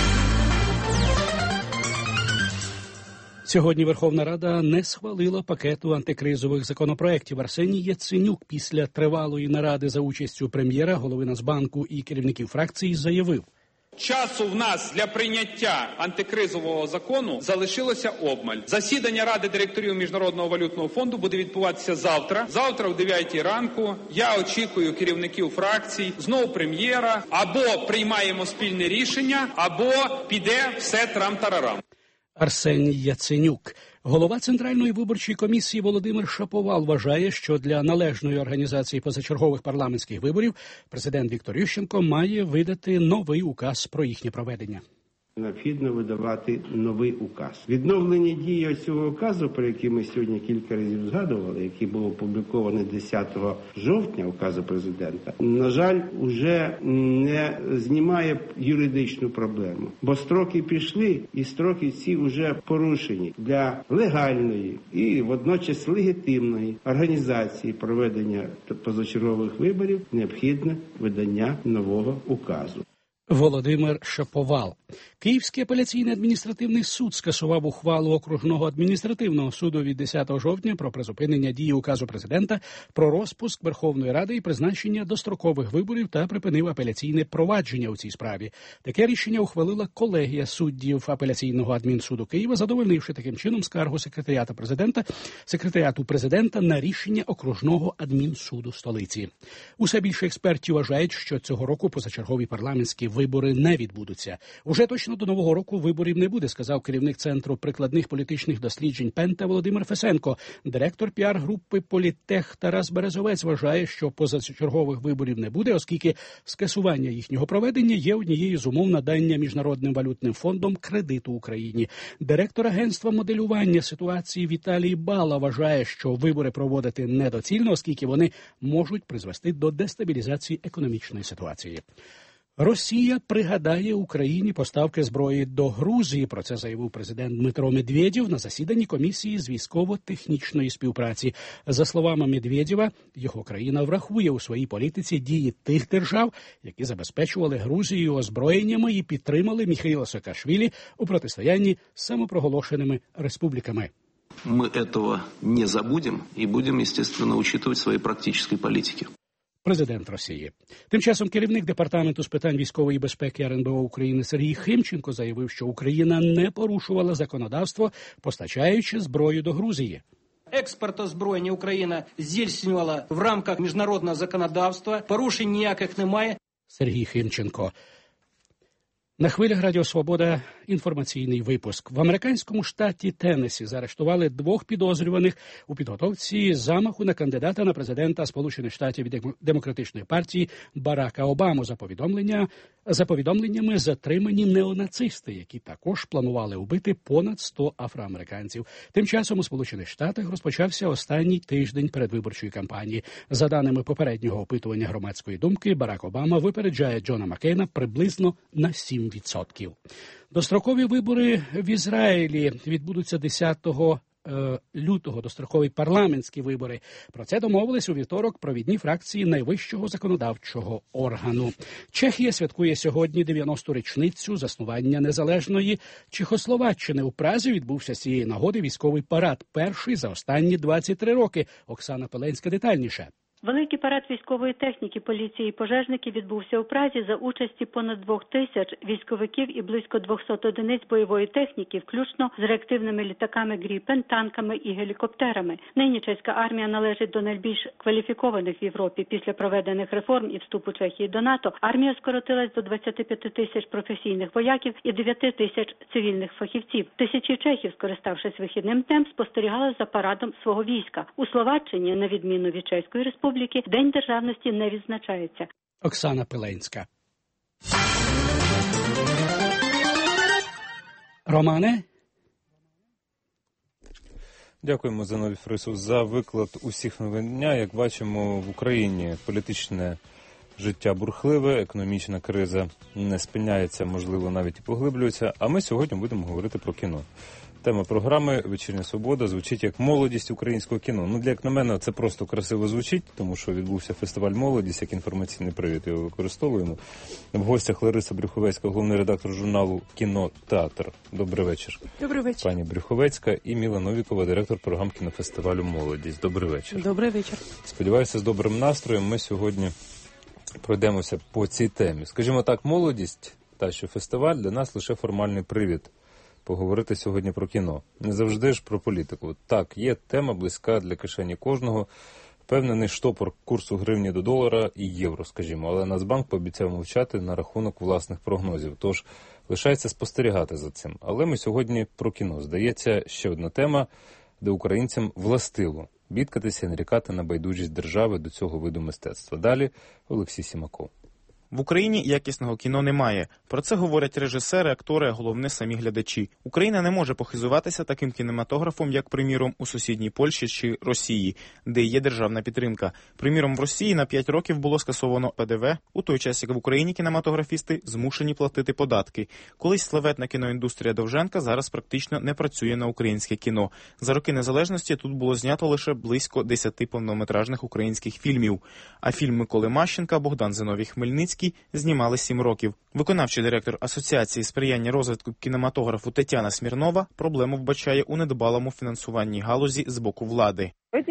Сьогодні Верховна Рада не схвалила пакету антикризових законопроєктів. Арсеній Яценюк після тривалої наради за участю прем'єра, голови Нацбанку і керівників фракції заявив: часу в нас для прийняття антикризового закону залишилося обмаль. Засідання Ради директорів Міжнародного валютного фонду буде відбуватися завтра. Завтра о дев'ятій ранку я очікую керівників фракцій, знову прем'єра, або приймаємо спільне рішення, або піде все трам-тарарам. Арсеній Яценюк. Голова Центральної виборчої комісії Володимир Шаповал вважає, що для належної організації позачергових парламентських виборів президент Віктор Ющенко має видати новий указ про їхнє проведення. Необхідно видавати новий указ. Відновлення дії ось цього указу, про який ми сьогодні кілька разів згадували, який був опублікований десятого жовтня, указу президента, на жаль, уже не знімає юридичну проблему. Бо строки пішли, і строки ці вже порушені. Для легальної і водночас легітимної організації проведення позачергових виборів необхідне видання нового указу. Володимир Шаповал. Київський апеляційний адміністративний суд скасував ухвалу окружного адміністративного суду від десятого жовтня про призупинення дії указу президента про розпуск Верховної Ради і призначення дострокових виборів та припинив апеляційне провадження у цій справі. Таке рішення ухвалила колегія суддів апеляційного адмінсуду Києва, задовольнивши таким чином скаргу секретаріату президента, секретаріату президента на рішення окружного адмінсуду столиці. Усе більше експертів вважають, що цього року позачергові парламентські вибори не відбудуться. Уже точно до Нового року виборів не буде, сказав керівник Центру прикладних політичних досліджень Пента Володимир Фесенко. Директор піар-групи «Політтех» Тарас Березовець вважає, що позачергових виборів не буде, оскільки скасування їхнього проведення є однією з умов надання Міжнародним валютним фондом кредиту Україні. Директор агентства моделювання ситуації Віталій Бала вважає, що вибори проводити недоцільно, оскільки вони можуть призвести до дестабілізації економічної ситуації. Росія пригадає Україні поставки зброї до Грузії. Про це заявив президент Дмитро Медведєв на засіданні комісії з військово-технічної співпраці. За словами Медведєва, його країна врахує у своїй політиці дії тих держав, які забезпечували Грузію озброєннями і підтримали Міхаїла Саакашвілі у протистоянні з самопроголошеними республіками. Мы этого не забудем и будем, естественно, учитывать в своей практической политике. Президент Росії. Тим часом керівник Департаменту з питань військової безпеки ар ен бе о України Сергій Химченко заявив, що Україна не порушувала законодавство, постачаючи зброю до Грузії. Експорт озброєння Україна здійснювала в рамках міжнародного законодавства, порушень ніяких немає. Сергій Химченко. На хвилях Радіо Свобода інформаційний випуск. В американському штаті Теннессі заарештували двох підозрюваних у підготовці замаху на кандидата на президента Сполучених Штатів від Демократичної партії Барака Обаму. За повідомлення за повідомленнями затримані неонацисти, які також планували убити понад сто афроамериканців. Тим часом у Сполучених Штатах розпочався останній тиждень передвиборчої кампанії. За даними попереднього опитування громадської думки, Барак Обама випереджає Джона Маккейна приблизно на сім відсотків. Дострокові вибори в Ізраїлі відбудуться десятого лютого, дострокові парламентські вибори. Про це домовились у вівторок провідні фракції найвищого законодавчого органу. Чехія святкує сьогодні дев'яносту річницю заснування незалежної Чехословаччини. У Празі відбувся з цієї нагоди військовий парад, перший за останні двадцять три роки. Оксана Пеленська детальніше. Великий парад військової техніки, поліції і пожежників відбувся у Празі за участі понад двох тисяч військовиків і близько двохсот одиниць бойової техніки, включно з реактивними літаками «Гріпен», танками і гелікоптерами. Нині чеська армія належить до найбільш кваліфікованих в Європі. Після проведених реформ і вступу Чехії до НАТО армія скоротилась до двадцяти п'яти тисяч професійних вояків і дев'яти тисяч цивільних фахівців. Тисячі чехів, скориставшись вихідним днем, спостерігали за парадом свого війська. У Словаччині, на відміну від Чеської республіки, День державності не відзначається. Оксана Пеленська. Романе? Дякуємо за нові Фрису за виклад усіх новин дня. Як бачимо, в Україні політичне життя бурхливе, економічна криза не спиняється, можливо, навіть і поглиблюється. А ми сьогодні будемо говорити про кіно. Тема програми «Вечірня Свобода» звучить як «Молодість українського кіно». Ну, для, як на мене, це просто красиво звучить, тому що відбувся фестиваль «Молодість», як інформаційний привід його використовуємо. В гостях Лариса Брюховецька, головний редактор журналу «Кіно Театр». Добрий вечір. Добрий вечір. Пані Брюховецька і Міла Новікова, директор програм кінофестивалю «Молодість». Добрий вечір. Добрий вечір. Сподіваюся, з добрим настроєм ми сьогодні пройдемося по цій темі. Скажімо так, «Молодість» та що фестиваль для нас лише формальний привід поговорити сьогодні про кіно. Не завжди ж про політику. Так, є тема близька для кишені кожного. Впевнений штопор курсу гривні до долара і євро, скажімо. Але Нацбанк пообіцяв мовчати на рахунок власних прогнозів. Тож лишається спостерігати за цим. Але ми сьогодні про кіно. Здається, ще одна тема, де українцям властиво бідкатися і нарікати на байдужість держави до цього виду мистецтва. Далі Олексій Сімаков. В Україні якісного кіно немає. Про це говорять режисери, актори, а головне самі глядачі. Україна не може похизуватися таким кінематографом, як, приміром, у сусідній Польщі чи Росії, де є державна підтримка. Приміром, в Росії на п'ять років було скасовано Пе Де Ве, у той час, як в Україні кінематографісти змушені платити податки. Колись славетна кіноіндустрія Довженка зараз практично не працює на українське кіно. За роки незалежності тут було знято лише близько десяти повнометражних українських фільмів. А фільм Миколи Мащенка, Богдан Зиновій Хмельницький знімали сім років. Виконавчий директор Асоціації сприяння розвитку кінематографу Тетяна Смірнова проблему вбачає у недбалому фінансуванні галузі з боку влади.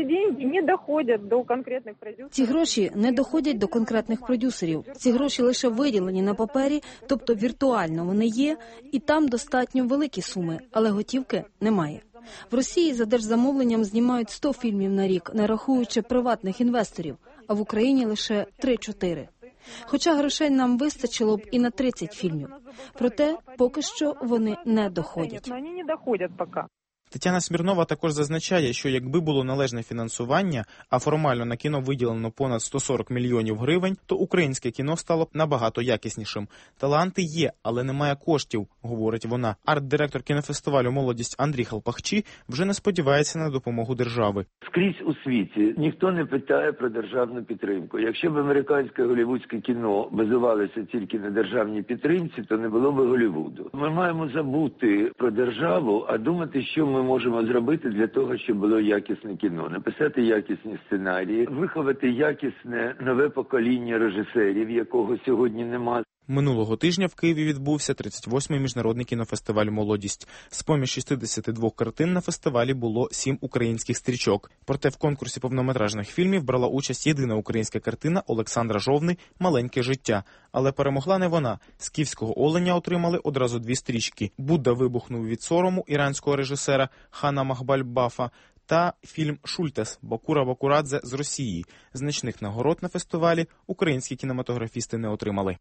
Ці гроші не доходять до конкретних продюсерів. Ці гроші лише виділені на папері, тобто віртуально вони є, і там достатньо великі суми, але готівки немає. В Росії за держзамовленням знімають сто фільмів на рік, не рахуючи приватних інвесторів, а в Україні лише три-чотири. Хоча грошей нам вистачило б і на тридцять фільмів. Проте поки що вони не доходять. Тетяна Смірнова також зазначає, що якби було належне фінансування, а формально на кіно виділено понад сто сорок мільйонів гривень, то українське кіно стало б набагато якіснішим. Таланти є, але немає коштів, говорить вона. Арт-директор кінофестивалю «Молодість» Андрій Халпахчі вже не сподівається на допомогу держави. Скрізь у світі ніхто не питає про державну підтримку. Якщо б американське голлівудське кіно базувалося тільки на державній підтримці, то не було б Голлівуду. Ми маємо забути про державу, а думати, що ми можемо зробити для того, щоб було якісне кіно. Написати якісні сценарії, виховати якісне нове покоління режисерів, якого сьогодні немає. Минулого тижня в Києві відбувся тридцять восьмий міжнародний кінофестиваль «Молодість». З-поміж шістдесят два картин на фестивалі було сім українських стрічок. Проте в конкурсі повнометражних фільмів брала участь єдина українська картина Олександра Жовни «Маленьке життя». Але перемогла не вона. «Скіфського оленя» отримали одразу дві стрічки. «Будда вибухнув від сорому» іранського режисера Хана Махбаль-Бафа та фільм «Шультес» Бакура Бакурадзе з Росії. Значних нагород на фестивалі українські кінематографісти не отримали.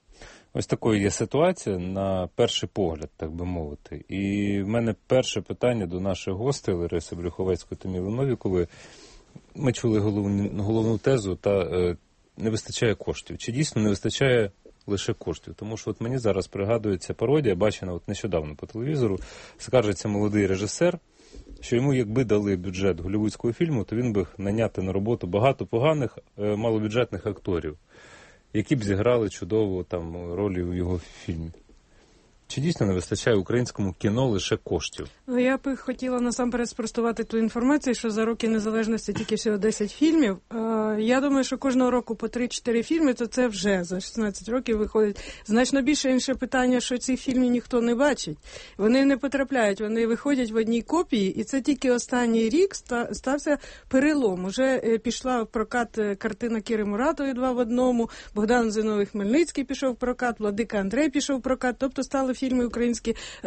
Ось такою є ситуація на перший погляд, так би мовити. І в мене перше питання до наших гостей Лариси Брюховецької та Міли Новікової. Ми чули головну, головну тезу, та е, не вистачає коштів. Чи дійсно не вистачає лише коштів? Тому що от мені зараз пригадується пародія, бачена от нещодавно по телевізору, скаржиться молодий режисер, що йому якби дали бюджет голлівудського фільму, то він би наняти на роботу багато поганих, е, малобюджетних акторів, які б зіграли чудово там ролі в його фільмі. Чи дійсно не вистачає українському кіно лише коштів? Я б хотіла насамперед спростувати ту інформацію, що за роки незалежності тільки всього десять фільмів. Я думаю, що кожного року по три-чотири фільми, то це вже за шістнадцять років виходить. Значно більше інше питання, що ці фільми ніхто не бачить. Вони не потрапляють, вони виходять в одній копії, і це тільки останній рік стався перелом. Уже пішла в прокат картина Кіри Муратової «Два в одному», Богдан Зиновій Хмельницький пішов в прокат, Владика Андрей пішов в прокат, тобто стали фільми українські е,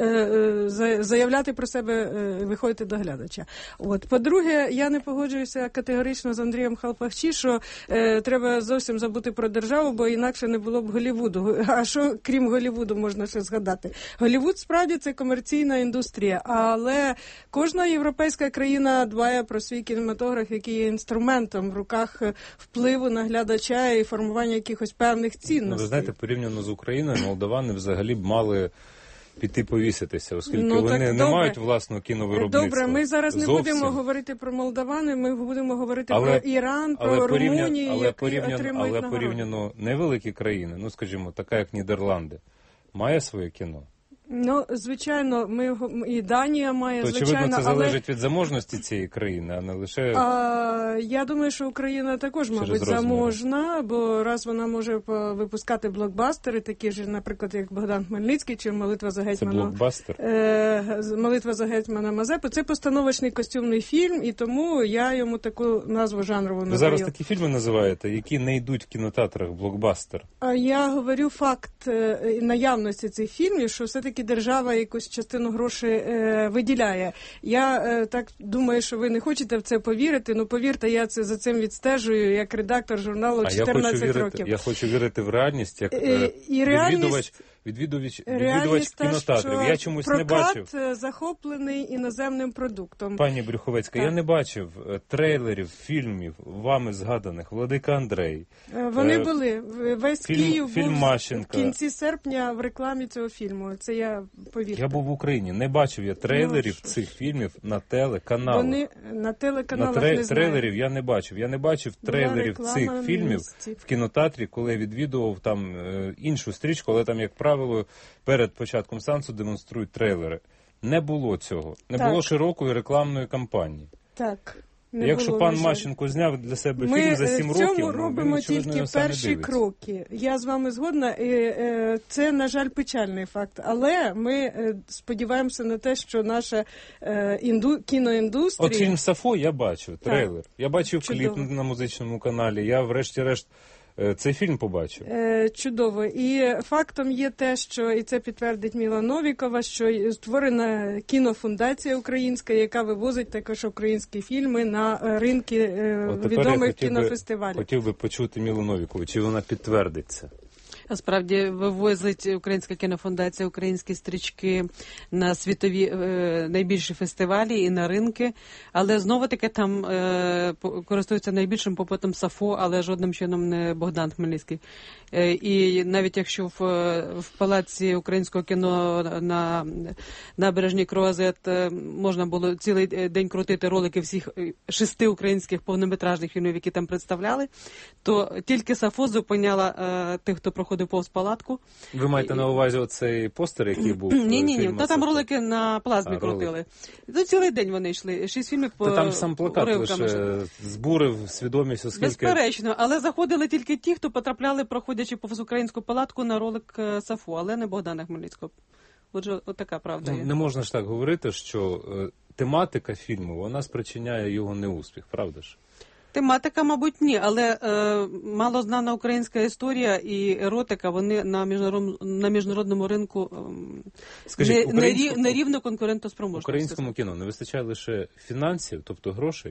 е, заявляти про себе, е, виходити до глядача. От. По-друге, я не погоджуюся категорично з Андрієм Халпахчі, що е, треба зовсім забути про державу, бо інакше не було б Голлівуду. А що, крім Голлівуду, можна ще згадати? Голлівуд, справді, це комерційна індустрія, але кожна європейська країна дбає про свій кінематограф, який є інструментом в руках впливу на глядача і формування якихось певних цінностей. Ну, ви знаєте, порівняно з Україною, молдавани взагалі б мали піти повіситися, оскільки ну, вони не добре. мають власного кіновиробництва. Добре, ми зараз не Зовсім. будемо говорити про Молдавани, ми будемо говорити але, про Іран, але про порівня, Румунію, але які порівняно, отримують але нагороди. порівняно невеликі країни, ну, скажімо, така як Нідерланди, має своє кіно? Ну, звичайно, ми і Данія має, То, звичайно, очевидно, це але... залежить від заможності цієї країни, а не лише... А, я думаю, що Україна також, мабуть, розміри. заможна, бо раз вона може випускати блокбастери, такі ж, наприклад, як Богдан Хмельницький чи «Молитва за гетьмана». Це блокбастер? Е, «Молитва за гетьмана Мазепи». Це постановочний костюмний фільм, і тому я йому таку назву жанрову надаю. Ви зараз такі фільми називаєте, які не йдуть в кінотеатрах, блокбастер? А я говорю факт е, наявності цих фільмів, що все-таки держава якусь частину грошей е, виділяє. Я е, так думаю, що ви не хочете в це повірити, ну повірте, я це за цим відстежую як редактор журналу чотирнадцять а я хочу років. Вірити, я хочу вірити в реальність, як е, і відвідувач, відвідувач, відвідувач кінотеатрів. Я чомусь не бачив. Прокат захоплений іноземним продуктом. Пані Брюховецька, так. Я не бачив трейлерів, фільмів, вами згаданих, Владика Андрей. Вони е, були. Весь фільм, Київ фільм був Мащенка. В кінці серпня в рекламі цього фільму. Це я повірте. Я був в Україні, не бачив я трейлерів ну, цих фільмів на телеканалах. Вони на телеканалах на тре, не знаю. Трейлерів я не бачив. Я не бачив трейлерів цих фільмів в кінотеатрі, коли я відвідував там е, іншу стрічку, але там, як правило, перед початком сеансу демонструють трейлери. Не було цього. Не так. було широкої рекламної кампанії. Так. Не Якщо було, пан Мащенко зняв для себе ми фільм за сім років, ми в цьому робимо тільки перші кроки. Я з вами згодна. І, це, на жаль, печальний факт. Але ми сподіваємося на те, що наша інду... кіноіндустрія... От фільм «Сафо» я бачив, трейлер. Так. Я бачив Чудово. Кліп на музичному каналі. Я, врешті-решт, цей фільм побачив. Е, чудово. І фактом є те, що, і це підтвердить Міла Новікова, що створена кінофундація українська, яка вивозить також українські фільми на ринки е, відомих кінофестивалів. Хотів би почути Мілу Новікову, чи вона підтвердиться? А справді вивозить Українська кінофундація українські стрічки на світові е, найбільші фестивалі і на ринки, але знову-таки там е, користуються найбільшим попитом Сафо, але жодним чином не Богдан Хмельницький. Е, і навіть якщо в, в Палаці українського кіно на набережній Круазет е, можна було цілий день крутити ролики всіх шести українських повнометражних фільмів, які там представляли, то тільки Сафо зупиняла е, тих, хто проходив повз палатку. Ви маєте на увазі оцей постер, який був? Ні-ні-ні, та там ролики на плазмі а, крутили. Ну, цілий день вони йшли, шість фільмів по Та там сам плакат уривками. Лише збурив свідомість, оскільки... Безперечно, але заходили тільки ті, хто потрапляли, проходячи повз українську палатку на ролик Сафо, але не Богдана Хмельницького. Отже, от така правда ну, є. Не можна ж так говорити, що е, тематика фільму, вона спричиняє його неуспіх, правда ж? Тематика, мабуть, ні, але е, мало знана українська історія і еротика, вони на міжнародному, на міжнародному ринку е, Скажіть, не, українську... нерівно конкурентоспроможні. Українському кіно не вистачає лише фінансів, тобто грошей?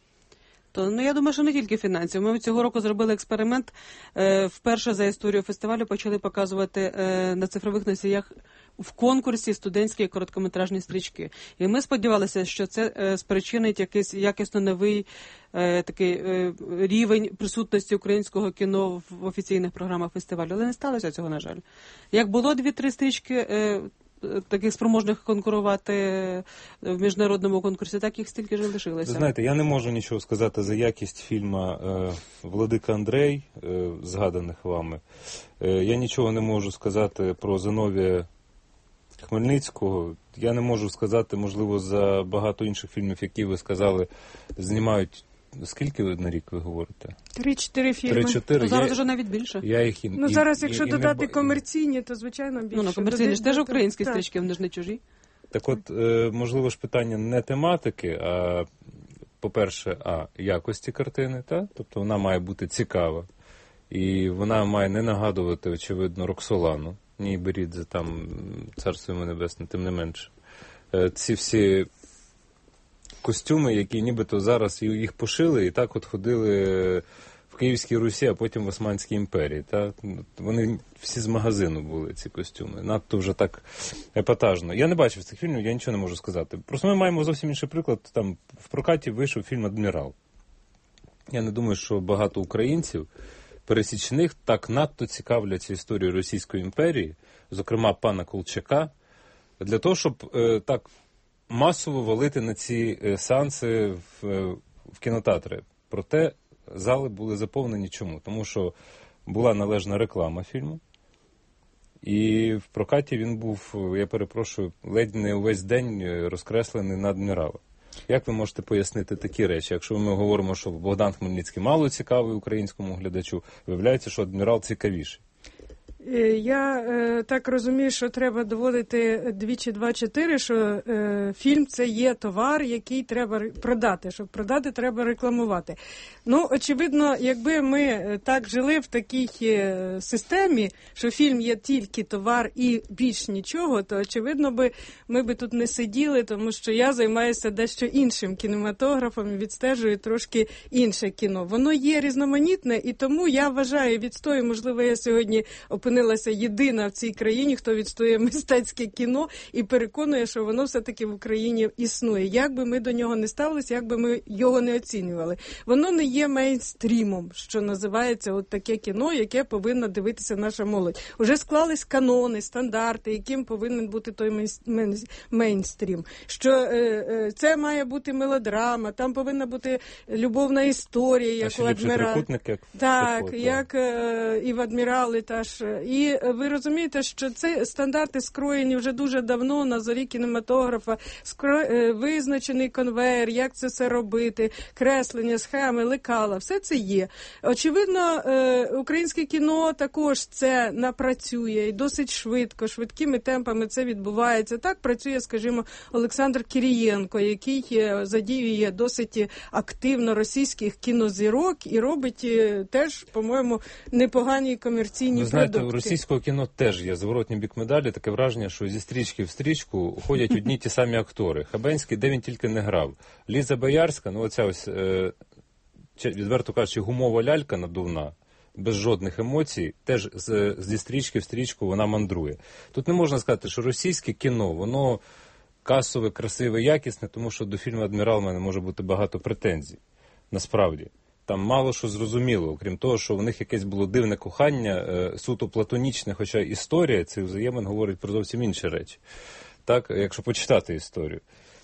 То, ну, я думаю, що не тільки фінансів. Ми цього року зробили експеримент. Е, вперше за історію фестивалю почали показувати е, на цифрових носіях в конкурсі студентські короткометражні стрічки. І ми сподівалися, що це е, спричинить якийсь якісно новий е, такий е, рівень присутності українського кіно в офіційних програмах фестивалю. Але не сталося цього, на жаль. Як було дві-три стрічки е, таких спроможних конкурувати в міжнародному конкурсі, так їх стільки ж лишилося. Ви знаєте, я не можу нічого сказати за якість фільму е, «Владика Андрей», е, згаданих вами. Е, я нічого не можу сказати про Зиновія Хмельницького. Я не можу сказати, можливо, за багато інших фільмів, які ви сказали, знімають. Скільки на рік ви говорите? Три-чотири фільми. Три-чотири. Ну, зараз я, вже навіть більше. Я їх і, ну, і, зараз, і, якщо і, додати і не... комерційні, то, звичайно, більше. Ну, на комерційні ж теж додати, українські так. стрічки, вони ж не чужі. Так от, е, можливо ж питання не тематики, а, по-перше, а, якості картини, та? Тобто вона має бути цікава. І вона має не нагадувати, очевидно, Роксолану. Ні, Берідзе, там, царство йому небесне, тим не менше. Е, ці всі костюми, які нібито зараз їх пошили, і так от ходили в Київській Русі, а потім в Османській імперії. Та? Вони всі з магазину були, ці костюми. Надто вже так епатажно. Я не бачив цих фільмів, я нічого не можу сказати. Просто ми маємо зовсім інший приклад. Там в прокаті вийшов фільм «Адмірал». Я не думаю, що багато українців пересічних так надто цікавляться історією Російської імперії, зокрема пана Колчака, для того, щоб е, так масово валити на ці е, сеанси в, е, в кінотеатри. Проте зали були заповнені чому? Тому що була належна реклама фільму, і в прокаті він був, я перепрошую, ледь не увесь день розкреслений на «Адмірала». Як ви можете пояснити такі речі? Якщо ми говоримо, що Богдан Хмельницький мало цікавий українському глядачу, виявляється, що «Адмірал» цікавіший. Я е, так розумію, що треба доводити двічі два-чотири, що е, фільм – це є товар, який треба продати. Щоб продати, треба рекламувати. Ну, очевидно, якби ми так жили в такій е, системі, що фільм є тільки товар і більш нічого, то, очевидно, би ми би тут не сиділи, тому що я займаюся дещо іншим кінематографом і відстежую трошки інше кіно. Воно є різноманітне, і тому я вважаю, відстою, можливо, я сьогодні опинилася єдина в цій країні, хто відстоює мистецьке кіно і переконує, що воно все-таки в Україні існує. Як би ми до нього не ставилися, як би ми його не оцінювали. Воно не є мейнстрімом, що називається от таке кіно, яке повинна дивитися наша молодь. Уже склались канони, стандарти, яким повинен бути той мейнстрім. Що е, е, це має бути мелодрама, там повинна бути любовна історія, як у «Адмірал». Так, підход, як е, і в «Адмірали» теж. І ви розумієте, що ці стандарти скроєні вже дуже давно на зорі кінематографа, скро... е, визначений конвейер, як це все робити, креслення, схеми, лекала, все це є. Очевидно, е, українське кіно також це напрацює і досить швидко, швидкими темпами це відбувається. Так працює, скажімо, Олександр Кірієнко, який задіює досить активно російських кінозірок і робить теж, по-моєму, непогані комерційні Ви знаєте, продукти. у російського кіно теж є зворотній бік медалі, таке враження, що зі стрічки в стрічку ходять одні ті самі актори. Хабенський, де він тільки не грав. Ліза Боярська, ну оця ось, е, відверто кажучи, гумова лялька надувна, без жодних емоцій, теж з, зі стрічки в стрічку вона мандрує. Тут не можна сказати, що російське кіно, воно касове, красиве, якісне, тому що до фільму «Адмірал» в мене може бути багато претензій. Насправді. Там мало що зрозуміло, окрім того, що в них якесь було дивне кохання, е, суто платонічне, хоча історія цих взаємин говорить про зовсім інші речі. Так, якщо почитати історію.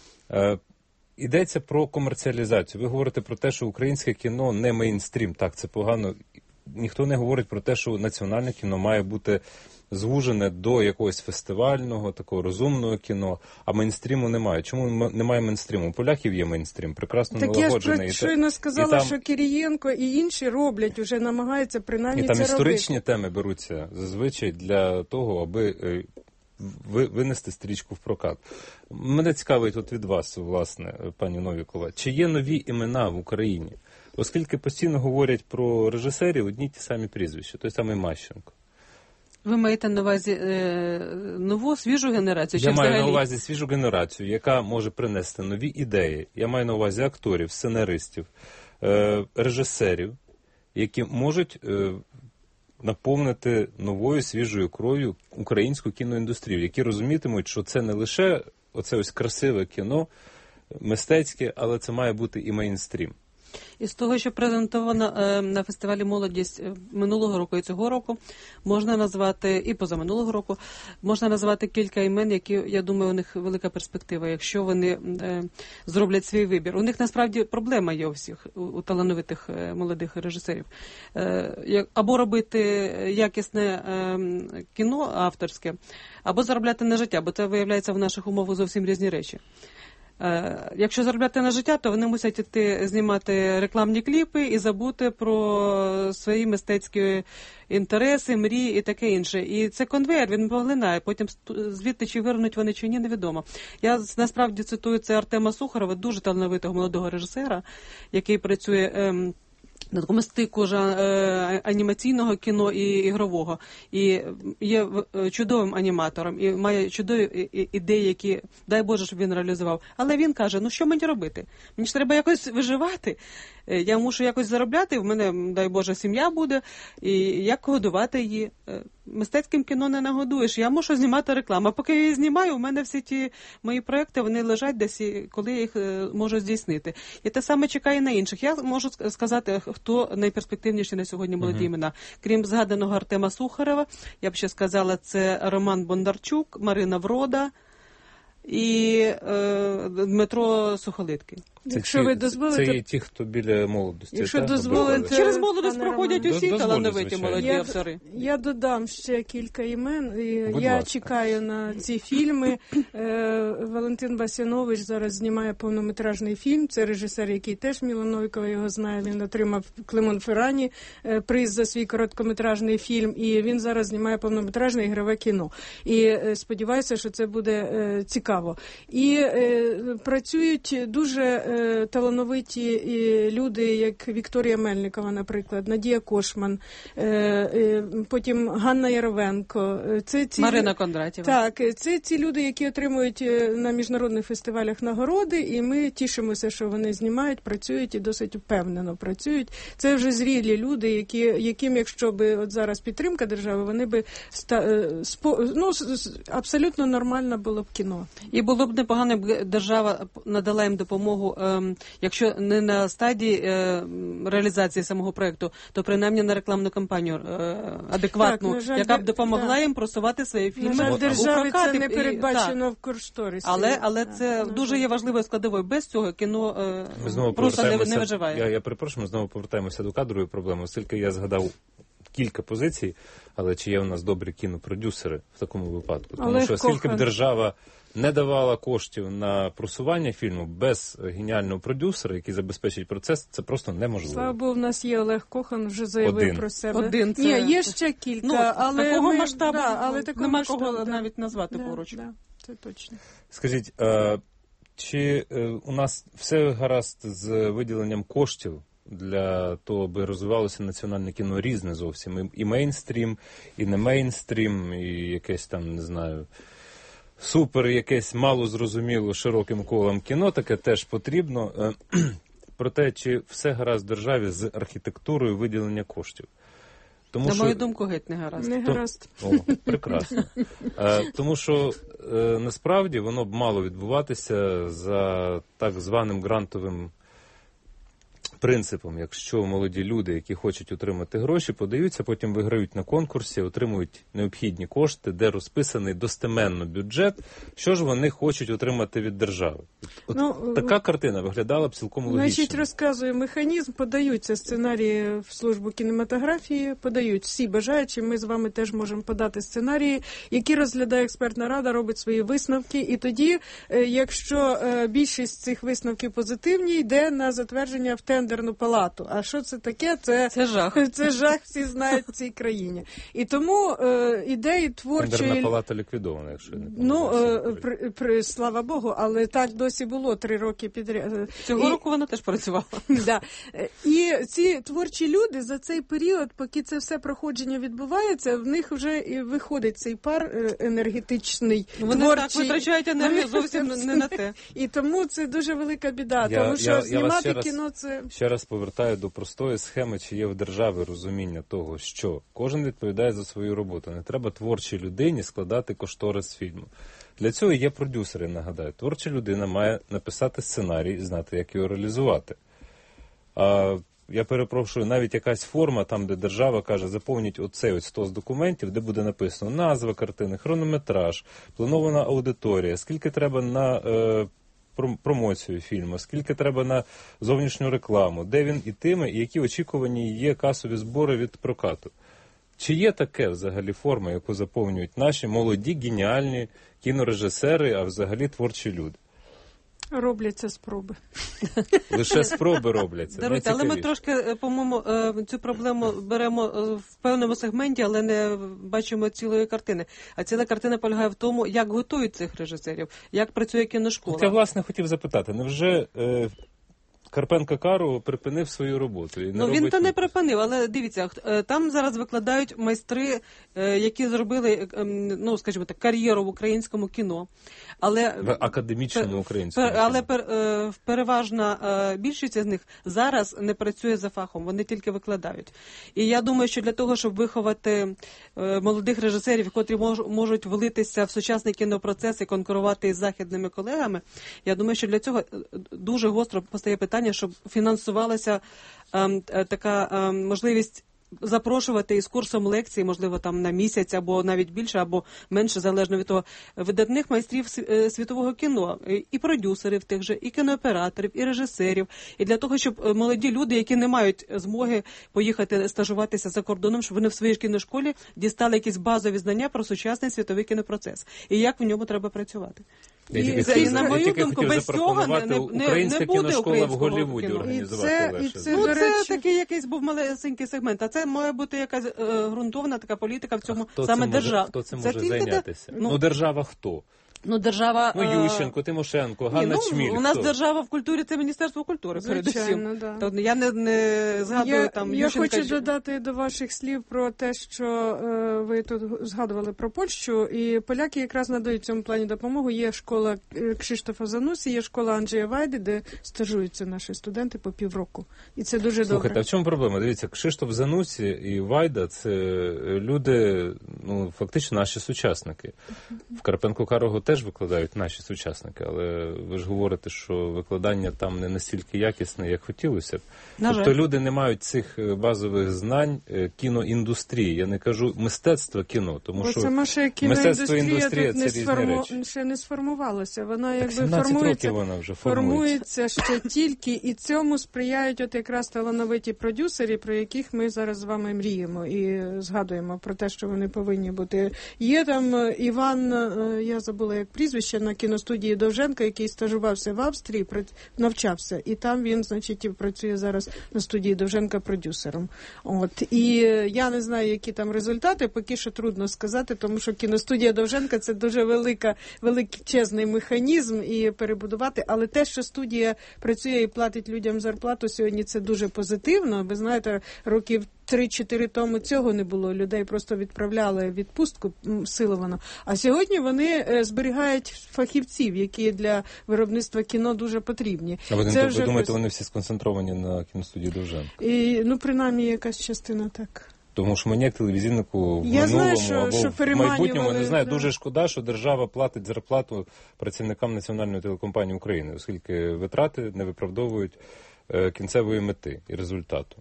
Е, йдеться про комерціалізацію. Ви говорите про те, що українське кіно не мейнстрім. Так, це погано. Ніхто не говорить про те, що національне кіно має бути звужене до якогось фестивального, такого розумного кіно, а мейнстріму немає. Чому немає мейнстріму? У поляків є мейнстрім, прекрасно налагоджений. Так я ж щойно сказала, там, що Кірієнко і інші роблять, вже намагаються принаймні це робити. І там історичні теми беруться зазвичай для того, аби ви, винести стрічку в прокат. Мене цікавить от від вас, власне, пані Новікова, чи є нові імена в Україні? Оскільки постійно говорять про режисерів одні й ті самі прізвища, той самий Мащенко. Ви маєте на увазі е, нову, свіжу генерацію? Я чи маю взагалі? на увазі свіжу генерацію, яка може принести нові ідеї. Я маю на увазі акторів, сценаристів, е, режисерів, які можуть е, наповнити новою свіжою кров'ю українську кіноіндустрію, які розумітимуть, що це не лише оце ось красиве кіно, мистецьке, але це має бути і мейнстрім. Із того, що презентовано е, на фестивалі «Молодість» минулого року і цього року, можна назвати, і позаминулого року, можна назвати кілька імен, які, я думаю, у них велика перспектива, якщо вони е, зроблять свій вибір. У них, насправді, проблема є у всіх, у, у талановитих е, молодих режисерів. Е, або робити якісне е, кіно авторське, або заробляти на життя, бо це, виявляється, в наших умовах зовсім різні речі. Якщо заробляти на життя, то вони мусять іти знімати рекламні кліпи і забути про свої мистецькі інтереси, мрії і таке інше. І це конвейер, він поглинає. Потім звідти чи вирнуть вони чи ні, невідомо. Я насправді цитую це Артема Сухарова, дуже талановитого молодого режисера, який працює ем, на такому стику ж, е, анімаційного кіно і ігрового. І є чудовим аніматором, і має чудові ідеї, які, дай Боже, щоб він реалізував. Але він каже, ну що мені робити? Мені ж треба якось виживати. Я мушу якось заробляти, в мене, дай Боже, сім'я буде, і як годувати її? Мистецьким кіно не нагодуєш, я мушу знімати рекламу. А поки я її знімаю, у мене всі ті мої проекти, вони лежать десь, коли я їх можу здійснити. І те саме чекає на інших. Я можу сказати, хто найперспективніші на сьогодні молоді uh-huh. імена. Крім згаданого Артема Сухарева, я б ще сказала, це Роман Бондарчук, Марина Врода і е, Дмитро Сухолиткий. Це Якщо ті, ви дозволите... Це є ті, хто біля молодості. Якщо так? дозволите... Через молодість проходять Роман. усі Дозволю, талановиті звичайно. молоді я, автори. Я додам ще кілька імен. І Будь я ласка. чекаю на ці фільми. Е, Валентин Басянович зараз знімає повнометражний фільм. Це режисер, який теж Міла Новікова його знає. Він отримав Клемон Феррані е, приз за свій короткометражний фільм. І він зараз знімає повнометражне ігрове кіно. І е, сподіваюся, що це буде е, цікаво. І е, працюють дуже е, талановиті і люди, як Вікторія Мельникова, наприклад, Надія Кошман, е, е, потім Ганна Яровенко. Це ці... Марина Кондратєва. Так, це ці люди, які отримують на міжнародних фестивалях нагороди, і ми тішимося, що вони знімають, працюють і досить впевнено працюють. Це вже зрілі люди, які, яким, якщо б от зараз підтримка держави, вони б ста... спо... ну, абсолютно нормально було б кіно. І було б непогано, якби держава надала їм допомогу, ем, якщо не на стадії е, реалізації самого проєкту, то принаймні на рекламну кампанію е, адекватну, так, жаль, яка б допомогла да. їм просувати свої фільми. На жаль, у державі прокат. це не І- передбачено так. в кошторисі. Але, але Да, це на дуже жаль. є важливою складовою. Без цього кіно е, Ми знову просто не, повертаємося- не виживає. Я, я перепрошую, ми знову повертаємося до кадрової проблеми, оскільки я згадав кілька позицій, але чи є у нас добрі кінопродюсери в такому випадку? Тому Олег що оскільки б Кохан. держава не давала коштів на просування фільму без геніального продюсера, який забезпечить процес, це просто неможливо. Слава Богу, в нас є Олег Кохан, вже заявив Один. про себе. Один це- Ні, є ще кілька, Ну, але такого ми- масштабу да, але такого нема масштабу, кого да. навіть назвати Да, поруч. да, це точно. Скажіть, а, чи е, у нас все гаразд з виділенням коштів для того, аби розвивалося національне кіно різне зовсім? І, і мейнстрім, і не мейнстрім, і якесь там, не знаю, супер, якесь мало зрозуміло широким колом кіно, таке теж потрібно. Е, Про те, чи все гаразд в державі з архітектурою виділення коштів. Тому На що... мою думку, геть не гаразд. Не То- гаразд. О, прекрасно. Е, тому що е, насправді воно б мало відбуватися за так званим грантовим принципом. Якщо молоді люди, які хочуть отримати гроші, подаються, потім виграють на конкурсі, отримують необхідні кошти, де розписаний достеменно бюджет, що ж вони хочуть отримати від держави. От Ну, така картина виглядала б цілком логічно. Значить, розказую механізм, подаються сценарії в службу кінематографії, подають всі бажаючі, ми з вами теж можемо подати сценарії, які розглядає експертна рада, робить свої висновки, і тоді, е, якщо е, більшість цих висновків позитивні, йде на затвердження в тендер тендерну палату. А що це таке? Це, це жах. Це жах, всі знають в цій країні. І тому е, ідеї творчої... Тендерна палата ліквідована, якщо не Ну, е, при, при, слава Богу, але так досі було три роки підряд. Цього і, року вона теж працювала. Да. І ці творчі люди за цей період, поки це все проходження відбувається, в них вже і виходить цей пар енергетичний, вони творчий. так витрачають енергію зовсім не на те. І тому це дуже велика біда, я, тому що я, знімати я кіно це... Ще раз повертаю до простої схеми, чи є в державі розуміння того, що кожен відповідає за свою роботу. Не треба творчій людині складати кошторис фільму. Для цього є продюсери, нагадаю. Творча людина має написати сценарій і знати, як його реалізувати. А я перепрошую, навіть якась форма, там, де держава каже, заповніть оцей ось стос документів, де буде написано назва картини, хронометраж, планована аудиторія, скільки треба на е, промоцію фільму, скільки треба на зовнішню рекламу, де він ітиме і які очікувані є касові збори від прокату. Чи є таке взагалі форма, яку заповнюють наші молоді, геніальні кінорежисери, а взагалі творчі люди? Робляться спроби. Лише спроби робляться. Даруйте, але ми трошки, по-моєму, цю проблему беремо в певному сегменті, але не бачимо цілої картини. А ціла картина полягає в тому, як готують цих режисерів, як працює кіношкола. Я, власне, хотів запитати, невже е, Карпенко-Кару припинив свою роботу? І не ну, він робить то не випуск? припинив, але дивіться, там зараз викладають майстри, які зробили, ну, скажімо так, кар'єру в українському кіно. Але в академічному українському кіно. Але пер, переважна більшість з них зараз не працює за фахом, вони тільки викладають. І я думаю, що для того, щоб виховати молодих режисерів, котрі мож, можуть влитися в сучасний кінопроцес і конкурувати із західними колегами, я думаю, що для цього дуже гостро постає питання, щоб фінансувалася ем, така ем, можливість запрошувати із курсом лекцій, можливо, там на місяць, або навіть більше, або менше, залежно від того, видатних майстрів світового кіно, і продюсерів тих же, і кінооператорів, і режисерів, і для того, щоб молоді люди, які не мають змоги поїхати стажуватися за кордоном, щоб вони в своїй кіношколі дістали якісь базові знання про сучасний світовий кінопроцес, і як в ньому треба працювати. Я і, тільки, і на мою думку, без цього не, не, українська не буде кіношкола в Голлівуді кіно. організувати це, легше. це, ну, це речі... такий якийсь був малесенький сегмент, а це має бути якась е, ґрунтовна така політика в цьому, хто саме це держава. Хто це може зайнятися? Ну, ну, держава хто? Ну, держава... Ну, Ющенко, Тимошенко, Ганна ні, ну, Чміль. У нас хто? держава в культурі – це Міністерство культури, передусім. Да. Тобто я не, не згадую я, там Я Ющенка. хочу додати до ваших слів про те, що е, ви тут згадували про Польщу, і поляки якраз надають в цьому плані допомогу. Є школа Кшиштофа Занусі, є школа Анджея Вайди, де стажуються наші студенти по півроку. І це дуже Слухайте, добре. а в чому проблема? Дивіться, Кшиштоф Занусі і Вайда – це люди, ну, фактично наші сучасники. В Карпенко-Карого теж викладають наші сучасники, але ви ж говорите, що викладання там не настільки якісне, як хотілося б. На тобто жаль. люди не мають цих базових знань кіноіндустрії. Я не кажу мистецтва кіно, тому Бо що це наша мистецтво і кіноіндустрія індустрія – тут це не різні сформу... речі. ще не сформувалася. Вона якби сімнадцять формується, років вона вже формується. формується ще тільки, і цьому сприяють от якраз талановиті продюсери, про яких ми зараз з вами мріємо і згадуємо про те, що вони повинні бути. Є там Іван, я забула як прізвище, на кіностудії Довженка, який стажувався в Австрії, навчався, і там він, значить, працює зараз на студії Довженка продюсером. От. І я не знаю, які там результати, поки що трудно сказати, тому що кіностудія Довженка – це дуже велика, величезний механізм і перебудувати, але те, що студія працює і платить людям зарплату сьогодні, це дуже позитивно. Ви знаєте, років три-чотири тому цього не було. Людей просто відправляли в відпустку силовано. А сьогодні вони зберігають фахівців, які для виробництва кіно дуже потрібні. А ви, це ви вже думаєте, пос... вони всі сконцентровані на кіностудії Довженка? І, ну, принаймні, якась частина так. Тому що мені як телевізійнику в Я минулому знаю, що, або що в майбутньому, не знаю, да. дуже шкода, що держава платить зарплату працівникам Національної телекомпанії України, оскільки витрати не виправдовують е, кінцевої мети і результату.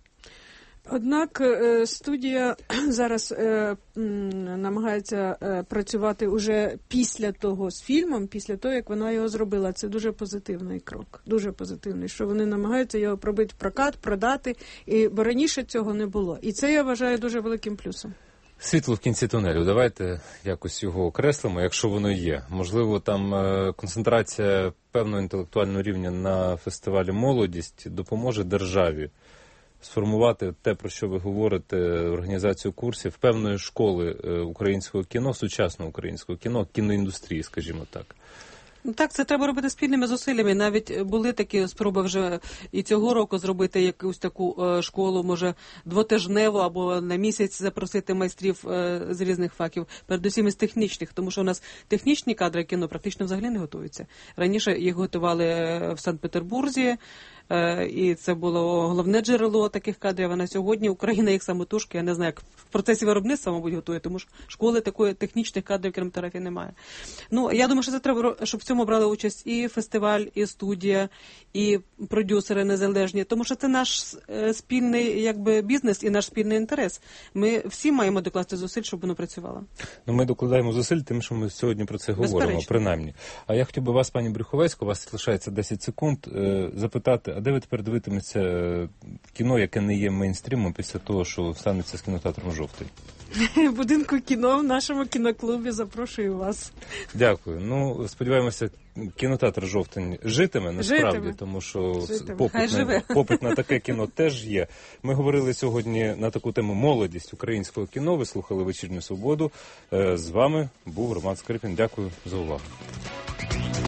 Однак студія зараз е, намагається е, працювати уже після того з фільмом, після того, як вона його зробила. Це дуже позитивний крок, дуже позитивний, що вони намагаються його пробити в прокат, продати, і, бо раніше цього не було. І це я вважаю дуже великим плюсом. Світло в кінці тунелю, давайте якось його окреслимо, якщо воно є. Можливо, там е, концентрація певного інтелектуального рівня на фестивалі «Молодість» допоможе державі сформувати те, про що ви говорите, організацію курсів певної школи е, українського кіно, сучасного українського кіно, кіноіндустрії, скажімо так. Ну, так, це треба робити спільними зусиллями. Навіть були такі спроби вже і цього року зробити якусь таку е, школу, може, двотижневу або на місяць запросити майстрів е, з різних фахів, передусім із технічних, тому що у нас технічні кадри кіно практично взагалі не готуються. Раніше їх готували в Санкт-Петербурзі, е, і це було головне джерело таких кадрів, а на сьогодні Україна їх самотужки, я не знаю, як в процесі виробництва, мабуть, готує, тому що школи такої технічних кадрів в кінематографії немає. Ну, я думаю, що це треба, щоб в цьому брали участь і фестиваль, і студія, і продюсери незалежні, тому що це наш е, спільний якби бізнес і наш спільний інтерес. Ми всі маємо докласти зусиль, щоб воно працювало. Ну, ми докладаємо зусиль тим, що ми сьогодні про це говоримо, Безперечно. принаймні. А я хотів би вас, пані Брюховецька, у вас лишається десять секунд, е, запитати, а де ви тепер дивитиметься е, кіно, яке не є мейнстрімом після того, що станеться з кінотеатром «Жовтий»? В будинку кіно в нашому кіноклубі запрошую вас. Дякую. Ну, сподіваємося, кінотеатр «Жовтень» житиме, насправді, Житиме. тому що Житиме. попит Хай на, живе. попит на таке кіно теж є. Ми говорили сьогодні на таку тему «Молодість українського кіно». Ви слухали «Вечірню свободу». З вами був Роман Скрипін. Дякую за увагу.